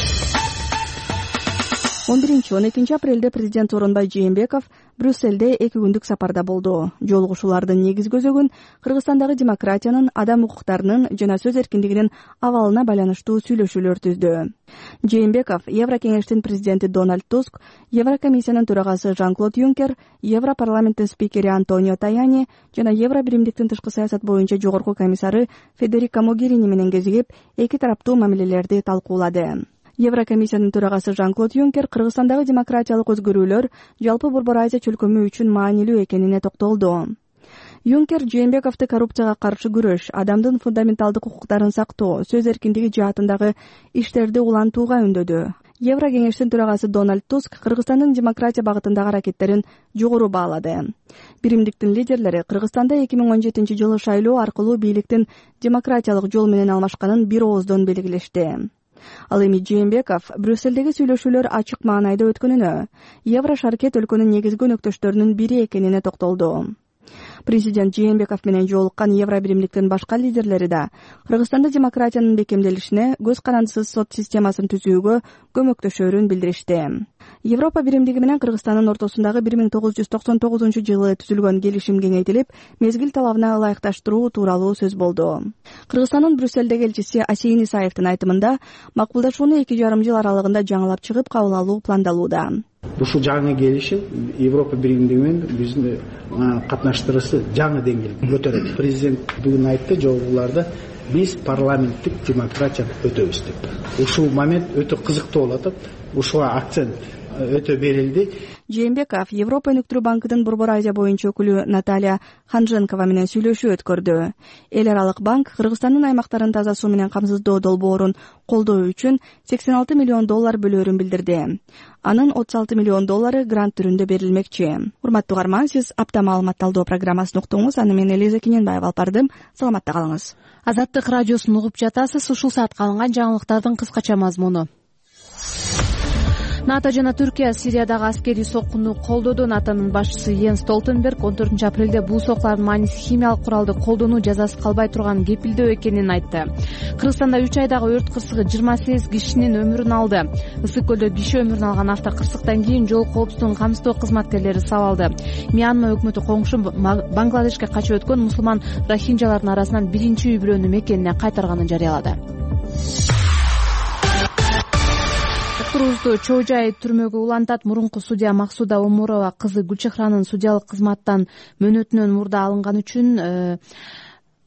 S6: он биринчи он экинчи апрелде президент Сооронбай Жээнбеков Брюссельде эки күндүк сапарда болду. Жолугушуулардын негизги өзөгүн Кыргызстандагы демократиянын, адам укуктарынын жана сөз эркиндигинин абалына байланыштуу сүйлөшүүлөр түздү. Жээнбеков Еврокеңештин президенти Дональд Туск, Еврокомиссиянын төрагасы Жан-Клод Юнкер, Европарламенттин спикери Антонио Таяни жана Евробиримдиктин тышкы саясат боюнча жогорку комиссары Федерика Могерини менен кезигип, эки тараптуу мамилелерди талкуулады. Еврокомиссиянын төрагасы Жан-Клод Юнкер Кыргызстандагы демократиялык өзгөрүүлөр жалпы Борбор Азия чөлкөмү үчүн маанилүү экенине токтолду. Юнкер Жээнбековду коррупцияга каршы күрөш, адамдын фундаменталдык укуктарын сактоо, сөз эркиндиги жаатындагы иштерди улантууга үндөдү. Еврокеңештин төрагасы Дональд Туск Кыргызстандын демократия багытындагы аракеттерин жогору баалады. Биримдиктин лидерлери Кыргызстанда эки миң он жетинчи жылы шайлоо аркылуу бийликтин демократиялык жол менен алмашканын бир ооздон белгилешти. Ал эми Жээнбеков Брюссельдеги сүйлөшүүлөр ачык маанайда өткөнүнө, Еврошаркет өлкөнүн негизги өнөктөштөрүнүн бири экенине токтолду. Президент Жээнбеков менен жолуккан Евробиримдиктин башка лидерлери да Кыргызстанда демократиянын бекемделишине, көз карандысыз сот системасын түзүүгө көмөктөшөрүн билдиришти. Европа биримдиги менен Кыргызстандын ортосундагы бир миң тогуз жүз токсон тогузунчу жылы түзүлгөн келишим кеңейтилип, мезгил талабына ылайыкташтыруу тууралуу сөз болду. Кыргызстандын Брюссельдеги элчиси Асейин Исаевдин айтымында, макулдашууну эки жарым жыл аралыгында жаңылап чыгып кабыл алуу пландалууда.
S23: Ушул жаңы келишим Европа биримдиги менен биздин катнаштырысы жаңы деңгээлге көтөрөт. Президент бүгүн айтты жолугуларда биз парламенттик демократияны өтөбүз деп. Ушул момент өтө кызыктуу болуп атат. Ушуга акцент өтө берилди.
S6: Жээнбеков Европа өнүктүрүү банкынын Борбор Азия боюнча өкүлү Наталья Ханженкова менен сүйлөшүү өткөрдү. Эл аралык банк Кыргызстандын аймактарын таза суу менен камсыздоо долбоорун колдоо үчүн сексен алты миллион доллар бөлөөрүн билдирди. Анын отуз алты миллион доллары грант түрүндө берилмекчи. Урматтуу угарман, сиз апта маалымат талдоо программасын уктуңуз. Аны мен Элиза Кененбаева алып бардым. Саламатта калыңыз.
S1: Азаттык радиосун угуп жатасыз. Ушул саатка алынган жаңылыктардын кыскача мазмуну. НАТО жана Түркия Сириядагы аскерий соккуну колдоду. НАТОнун башчысы Йенс Столтенберг он төртүнчү апрелде бул соклардын мааниси химиялык куралды колдонуу жазасыз калбай турганын кепилдөө экенин айтты. Кыргызстанда үч айдагы өрт кырсыгы жыйырма сегиз кишинин өмүрүн алды. Ысык көлдө киши өмүрүн алган автокырсыктан кийин жол коопсуздугун камсыздоо кызматкерлери сабалды. Мьянма өкмөтү коңшу Бангладешке качып өткөн мусулман рохинджалардын арасынан биринчи үй бүлөнү мекенине кайтарганын жарыялады. Турузду Чоо-Жай түрмөгө улантат. Мурунку судья Максуда Омурова кызы Гүлчехранын судьялык кызматтан мөөнөтүнөн мурда алынган үчүн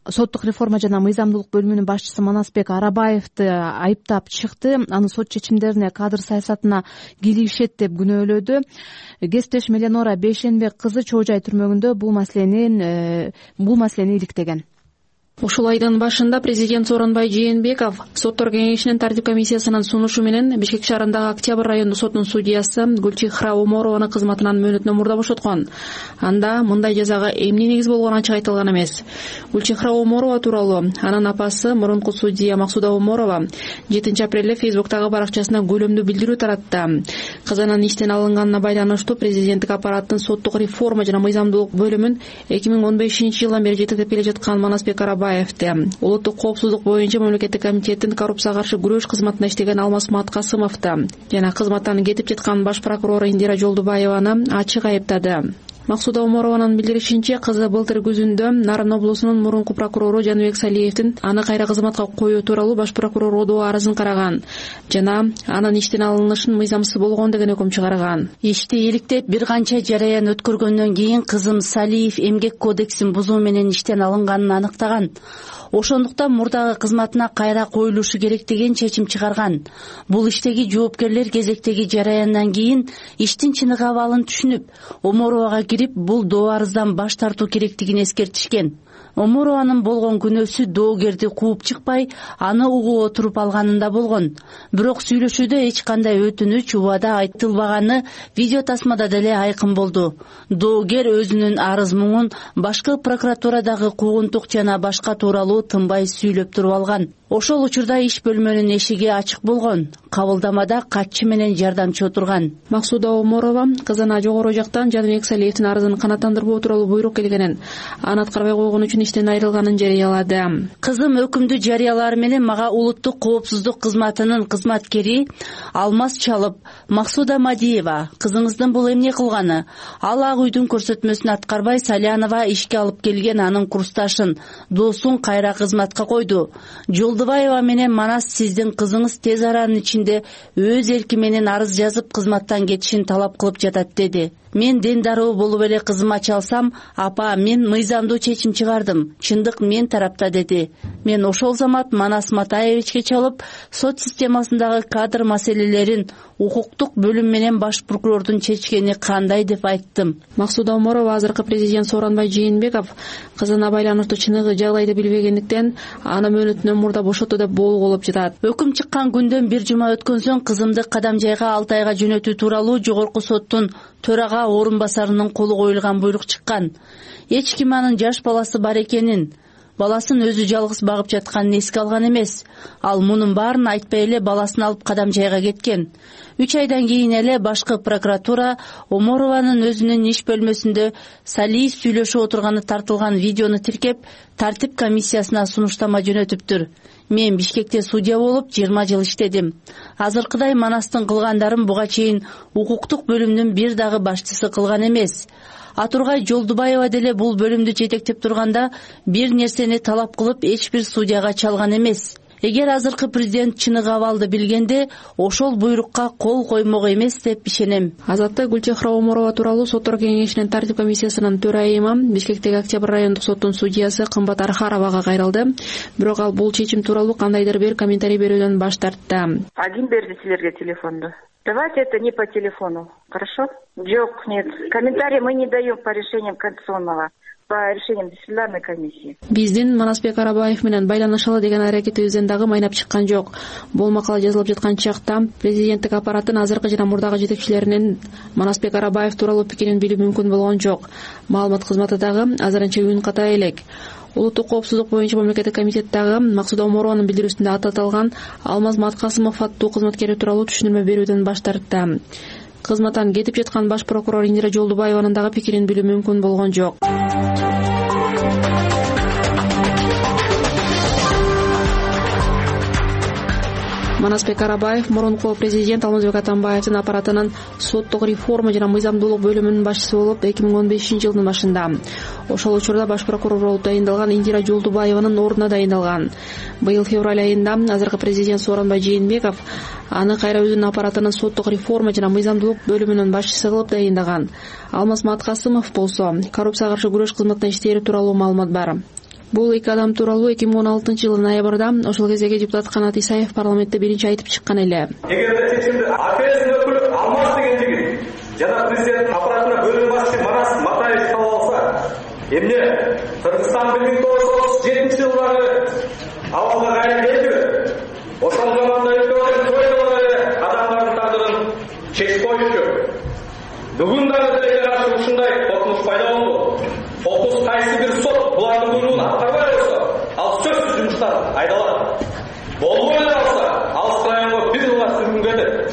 S1: соттук реформа жана мыйзамдуулук бөлүмүнүн башчысы Манасбек Арабаевди айыптап чыкты. Аны сот чечимдерине, кадр саясатына кийлигишет деп күнөөлөдү. Кесиптешим Эленора Бейшенбек кызы Чоо Жай түрмөгүндө бул маселени бул маселени иликтеген.
S5: Ушул айдын башында президент Сооронбай Жээнбеков соттор кеңешинин тартип комиссиясынын сунушу менен Бишкек шаарындагы Октябрь райондук сотунун судьясы Гүлчихра Оморованы кызматынан мөөнөтүнөн мурда бошоткон. Анда мындай жазага эмне негиз болгону ачык айтылган эмес. Гүлчихра Оморова тууралуу анын апасы мурунку судья Максуда Оморова жетинчи апрелде Фейсбуктагы баракчасына көлөмдүү билдирүү таратты. Кызынын иштен алынганына байланыштуу президенттик аппараттын соттук реформа жана мыйзамдуулук бөлүмүн эки миң он бешинчи жылдан бери жетектеп келе жаткан Манасбек Арабаевди, улуттук коопсуздук боюнча мамлекеттик комитеттин коррупцияга каршы күрөш кызматында иштеген Алмаз Маткасымовду жана кызматтан кетип жаткан баш прокурор Индира Жолдубаеваны ачык айыптады. Максуда Оморованын билдиришинче, кызы былтыр күзүндө Нарын облусунун мурунку прокурору Жаныбек Салиевдин аны кайра кызматка коюу тууралуу баш прокурор одоо арызын караган жана анын иштен алынышын мыйзамсыз болгон деген өкүм чыгарган.
S7: Ишти иликтеп бир канча жараян өткөргөндөн кийин кызым Салиев эмгек кодексин бузуу менен иштен алынганын аныктаган. Ошондуктан мурдагы кызматына кайра коюлушу керек деген чечим чыгарган. Бул иштеги жоопкерлер кезектеги жараяндан кийин иштин чыныгы абалын түшүнүп, Оморовага кирип бул доо арыздан баш тартуу керектигин эскертишкен. Оморованын болгон күнөөсү доогерди кууп чыкпай, аны угуп отуруп алганында болгон. Бирок сүйлөшүүдө эч кандай өтүнүч, убада айтылбаганы видео тасмада деле айкын болду. Доогер өзүнүн арыз муңун башкы прокуратурадагы куугунтук жана башка тууралуу тынбай сүйлөп туруп алган. Ошол учурда иш бөлмөнүн эшиги ачык болгон. Кабылдамада катчы менен жардамчы отурган.
S5: Максуда Оморова кызына жогору жактан Жаныбек Салиевдин арызын канааттандырбоо тууралуу буйрук келгенин, аны аткарбай койгон үчүн иштен айрылганын жарыялады.
S7: Кызым өкүмдү жарыялары менен мага улуттук коопсуздук кызматынын кызматкери Алмаз чалып, Максуда Мадиева, кызыңыздын бул эмне кылганы? Ал ак үйдүн көрсөтмөсүн аткарбай Салянова ишке алып келген анын курсташын, досун кайра кызматка койду. Жолдубаева менен Манас сиздин кызыңыз тез аранын ичинде өз эрки менен арыз жазып кызматтан кетишин талап кылып жатат деди. Мен дендаруу болуп эле кызыма чалсам, апа, мен мыйзамдуу чечим чыгардым. Чындык мен тарапта деди. Мен ошол замат Манас Матаевичке чалып, сот системасындагы кадр маселелерин укуктук бөлүм менен баш прокурордун чечкени кандай деп айттым.
S5: Максуда Оморова азыркы президент Сооронбай Жээнбеков кызына байланыштуу чыныгы жагдайды билбегендиктен аны мөөнөтүнөн мурда бошотуу деп болгуулап жатат.
S7: Өкүм чыккан күндөн бир жума өткөн соң кызымды кадам жайга алты айга жөнөтүү тууралуу жогорку соттун төрага орун басарынын колу коюлган буйрук чыккан. Эч ким анын жаш баласы бар экенин, баласын өзү жалгыз багып жатканын эске алган эмес. Ал мунун баарын айтпай эле баласын алып кадам жайга кеткен. Үч айдан кийин эле башкы прокуратура Оморованын өзүнүн иш бөлмөсүндө Салиев сүйлөшүп отурганы тартылган видеону тиркеп, тартип комиссиясына сунуштама жөнөтүптүр. Мен Бишкекте судья болуп жыйырма жыл иштедим. Азыркыдай Манастын кылгандарын буга чейин укуктук бөлүмдүн бир дагы башчысы кылган эмес. Атургай Жолдубаева деле бул бөлүмдү жетектеп турганда бир нерсени талап кылып эч бир судьяга чалган эмес. Эгер азыркы президент чыныгы абалды билгенде, ошол буйрукка кол коймок эмес деп ишенем.
S5: Азатты Гүлчихра Оморова тууралуу соттор кеңешинин тартип комиссиясынын төрайымы, Бишкектеги Октябрь райондук соттун судьясы Кымбат Архаровага кайрылды. Бирок ал бул чечим тууралуу кандайдыр бир комментарий берүүдөн баш тартты.
S8: А ким берди силерге телефонду? Давайте это не по телефону, хорошо? Жок, нет. Комментарии мы не даем по решениям Конституционного. По решениям дисциплинарной комиссии.
S5: Биздин Манасбек Арабаев менен байланышалы деген аракетибизден дагы майнап чыккан жок. Бул макала жазылып жаткан чакта президенттик аппараттын азыркы жана мурдагы жетекчилеринин Манасбек Арабаев тууралуу пикирин билүү мүмкүн болгон жок. Маалымат кызматы дагы азырынча үн ката элек. Улуттук коопсуздук боюнча мамлекеттик комитет дагы Максуда Оморованын билдирүүсүндө аталган Алмаз Маткасымов аттуу кызматкери тууралуу түшүнүрмө берүүдөн баш тартты. Кызматтан кетип жаткан баш прокурор Индира Жолдубаеванын дагы пикирин билүү мүмкүн болгон жок. Манасбек Арабаев мурунку президент Алмазбек Атамбаевдин аппаратынын соттук реформа жана мыйзамдуулук бөлүмүнүн башчысы болуп эки миң он бешинчи жылдын башында. Ошол учурда баш прокурор болуп дайындалган Индира Жолдубаеванын ордуна дайындалган. Быйыл февраль айында азыркы президент Сооронбай Жээнбеков аны кайра өзүнүн аппаратынын соттук реформа жана мыйзамдуулук бөлүмүнүн башчысы кылып дайындаган. Алмаз Маткасымов болсо коррупцияга каршы күрөш кызматына иштери тууралуу маалымат бар. Бул эки адам тууралуу эки миң он алтынчы жылы ноябрда ошол кездеги депутат Канат Исаев парламентте биринчи айтып чыккан эле.
S2: Эгерде чечимди АКС өкүлү Алмаз деген жигит жана президент аппаратына бөлүм башчы Манас Матаев кабыл алса, эмне Кыргызстан бир миң тогуз жүз отуз жетинчи жылдагы абалга кайра келди. Ошол заманда өткөрүлгөн тойлорго адамдардын тагдырын чечип коюшу. Бүгүн дагы делегация ушундай коркунуч пайда болду. Фокус кайсы бир сот булардын буйругун аткарбай койсо, ал сөзсүз жумуштан айдалат. Болбой эле калса, ал районго бир жылга сүргүнгө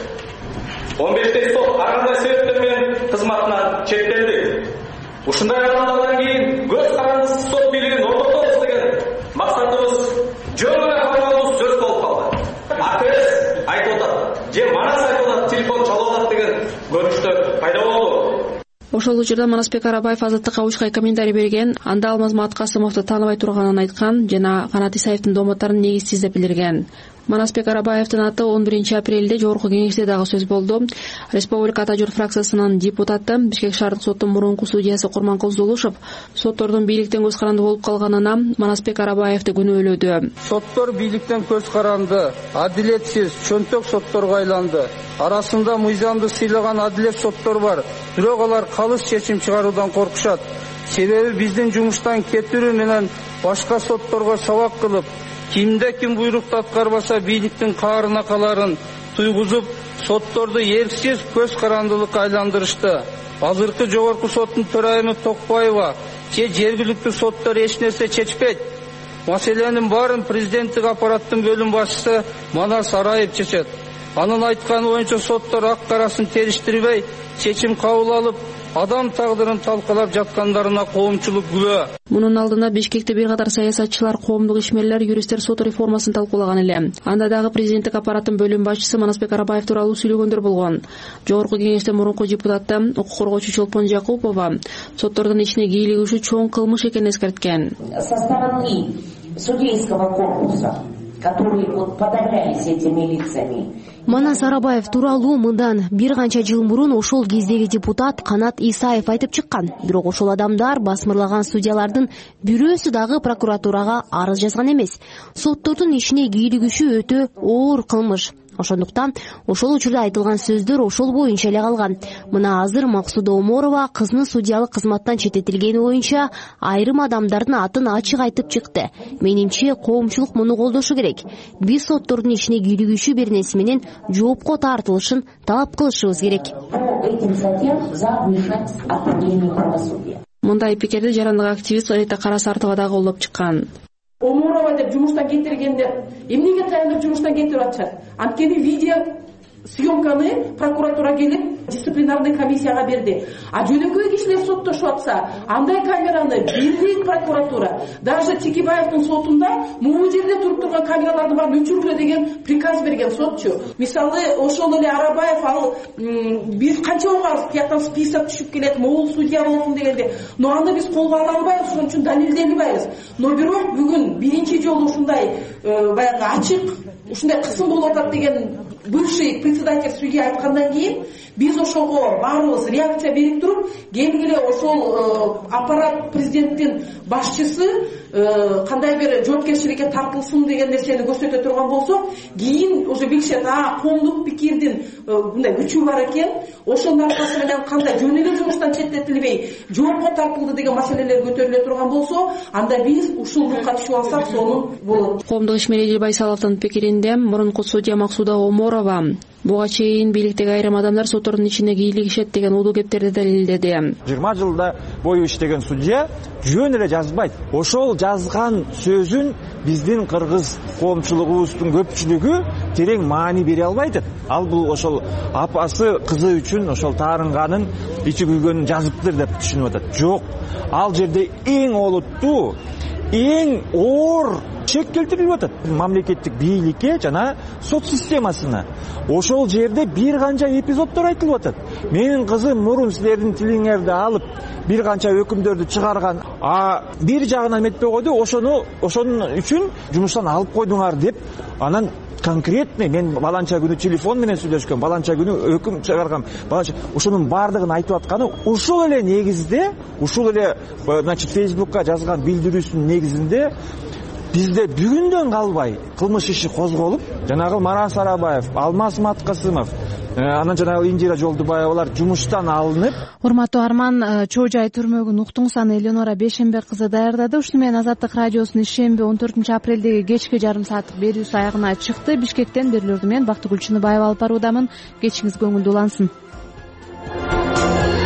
S2: он бештей сот ар кандай себептер менен кызматынан четтелди. Ушундай адамдардан кийин көз карандысыз сот бийлигин орнотобуз деген максатыбыз жөн эле формалдуу сөз болуп калды. АКС айтып атат, же Манас айтып атат, телефон чалып атат деген көрүнүштөр пайда болду.
S5: Ошол учурда Манасбек Арабаев Азаттыкка учкай комментарий берген, анда Алмазмат Касымовду тааныбай турганын айткан жана Канат Исаевдин домотторун негизсиз деп билдирген. Манасбек Арабаевдин аты он биринчи апрелде жогорку кеңеште дагы сөз болду. Республика Ата журт фракциясынын депутаты Бишкек шаардык соттун мурунку судьясы Курманкул Зулушев соттордун бийликтен көз каранды болуп калганына Манасбек Арабаевди күнөөлөдү.
S11: Соттор бийликтен көз каранды, адилетсиз, чөнтөк сотторго айланды. Арасында мыйзамды сыйлаган адилет соттор бар, бирок алар калыс чечим чыгаруудан коркушат. Себеби биздин жумуштан кетирүү менен башка сотторго сабак кылып, кимде ким буйрукту аткарбаса бийликтин каарына каларын туйгузуп, сотторду эрксиз көз карандылыкка айландырышты. Азыркы жогорку соттун төрайымы Токпаева же жергиликтүү соттор эч нерсе чечпейт. Маселенин баарын президенттик аппараттын бөлүм башчысы Манас Араев чечет. Анын айтканы боюнча соттор ак карасын териштирбей, чечим кабыл алып, адам тагдырын талкалап жаткандарына коомчулук күбө.
S5: Мунун алдында Бишкекте бир катар саясатчылар, коомдук ишмерлер, юристтер сот реформасын талкуулаган эле. Анда дагы президенттик аппараттын бөлүм башчысы Манасбек Арабаев тууралуу сүйлөгөндөр болгон. Жогорку кеңеште мурунку депутаты укук коргоочу Чолпон Жакупова соттордун ичине кийлигишүү чоң кылмыш экенин эскерткен.
S3: Со стороны судейского корпуса, которые вот подавлялись этими лицами.
S9: Манас Арабаев тууралуу мындан бир канча жыл мурун ошол кездеги депутат Канат Исаев айтып чыккан. Бирок ошол адамдар басмырлаган судьялардын бирөөсү дагы прокуратурага арыз жазган эмес. Соттордун ишине кийлигишүү өтө оор кылмыш. Ошондуктан ошол учурда айтылган сөздөр ошол боюнча эле калган. Мына азыр Максуда Оморова кызынын судьялык кызматтан четтетилгени боюнча айрым адамдардын атын ачык айтып чыкты. Менимче коомчулук муну колдошу керек. Биз соттордун ишине кийлигишүү беренеси менен жоопко тартылышын талап кылышыбыз керек.
S5: Мындай пикирди жарандык активист Рита Карасартова дагы колдоп чыккан.
S24: Оморова деп жумуштан кетиргендер эмнеге таянып жумуштан кетирип атышат? Анткени видео съемканы прокуратура келип дисциплинарный комиссияга берди. А жөнөкөй кишилер соттошуп атса, андай камераны бербейт прокуратура. Даже Текебаевдин сотунда могу жерде туруп турган камераларды бар өчүргүлө деген приказ берген сотчу. Мисалы ошол эле Арабаев ал биз канча угабыз тияктан список түшүп келет, могул судья болсун дегенде, но аны биз колго ала албайбыз, ошон үчүн далилдей албайбыз. Но бирок бүгүн биринчи жолу ушундай баягы ачык, ушундай кысым болуп атат деген бывший председатель судья айткандан кийин биз ошого баарыбыз реакция берип туруп, келгиле ошол аппарат президенттин башчысы кандай бир жоопкерчиликке тартылсын деген нерсени көрсөтө турган болсо, кийин уже билишет, а коомдук пикирдин мындай күчү бар экен, ошонун аркасы менен кандай жөн эле жумуштан четтетилбей жоопко тартылды деген маселелер көтөрүлө турган болсо, анда биз ушулдукка түшүп алсак сонун болот.
S5: Коомдук ишмер Эдил Байсаловдун пикиринде мурунку судья Максуда Оморова буга чейин бийликтеги айрым адамдар соттордун ичине кийлигишет деген улуу кептерди далилдеди.
S25: жыйырма жылда бою иштеген судья жөн эле жазбайт. Ошол жазган сөзүн биздин кыргыз коомчулугубуздун көпчүлүгү терең маани бере албайт. Ал бул ошол апасы кызы үчүн ошол таарынганын ичи күйгөнүн жазыптыр деп түшүнүп атат. Жок, ал жерде эң олуттуу, эң оор шек келтирилип атат мамлекеттик бийликке жана сот системасына. Ошол жерде бир канча эпизоддор айтылып атат. Менин кызым мурун силердин тилиңерди алып бир канча өкүмдөрдү чыгарган, а бир жагынан эметпей койду, ошону ошонун үчүн жумуштан алып койдуңар деп, анан конкретный мен баланча күнү телефон менен сүйлөшкөм, баланча күнү өкүм чыгаргам, баланча ошонун баардыгын айтып атканы ушул эле негизде, ушул эле значит Facebookка жазган билдирүүсүнүн негизинде бизде бүгүндөн калбай кылмыш иши козголуп, жанагы Марат Сарабаев, Алмаз Маткасымов, анан жанагы Индира Жолдубаевалар жумуштан алынып.
S1: Урматтуу Арман, Чоо Жай түрмөгүн уктуңуз, аны Элеонора Бешенбек кызы даярдады. Ушуну менен Азаттык радиосунун ишемби он төртүнчү апрелдеги кечки жарым сааттык берүүсү аягына чыкты. Бишкектен берүүлөрдү мен Бактыгүл Чыныбаева алып баруудамын. Кечиңиз көңүлдүү улансын.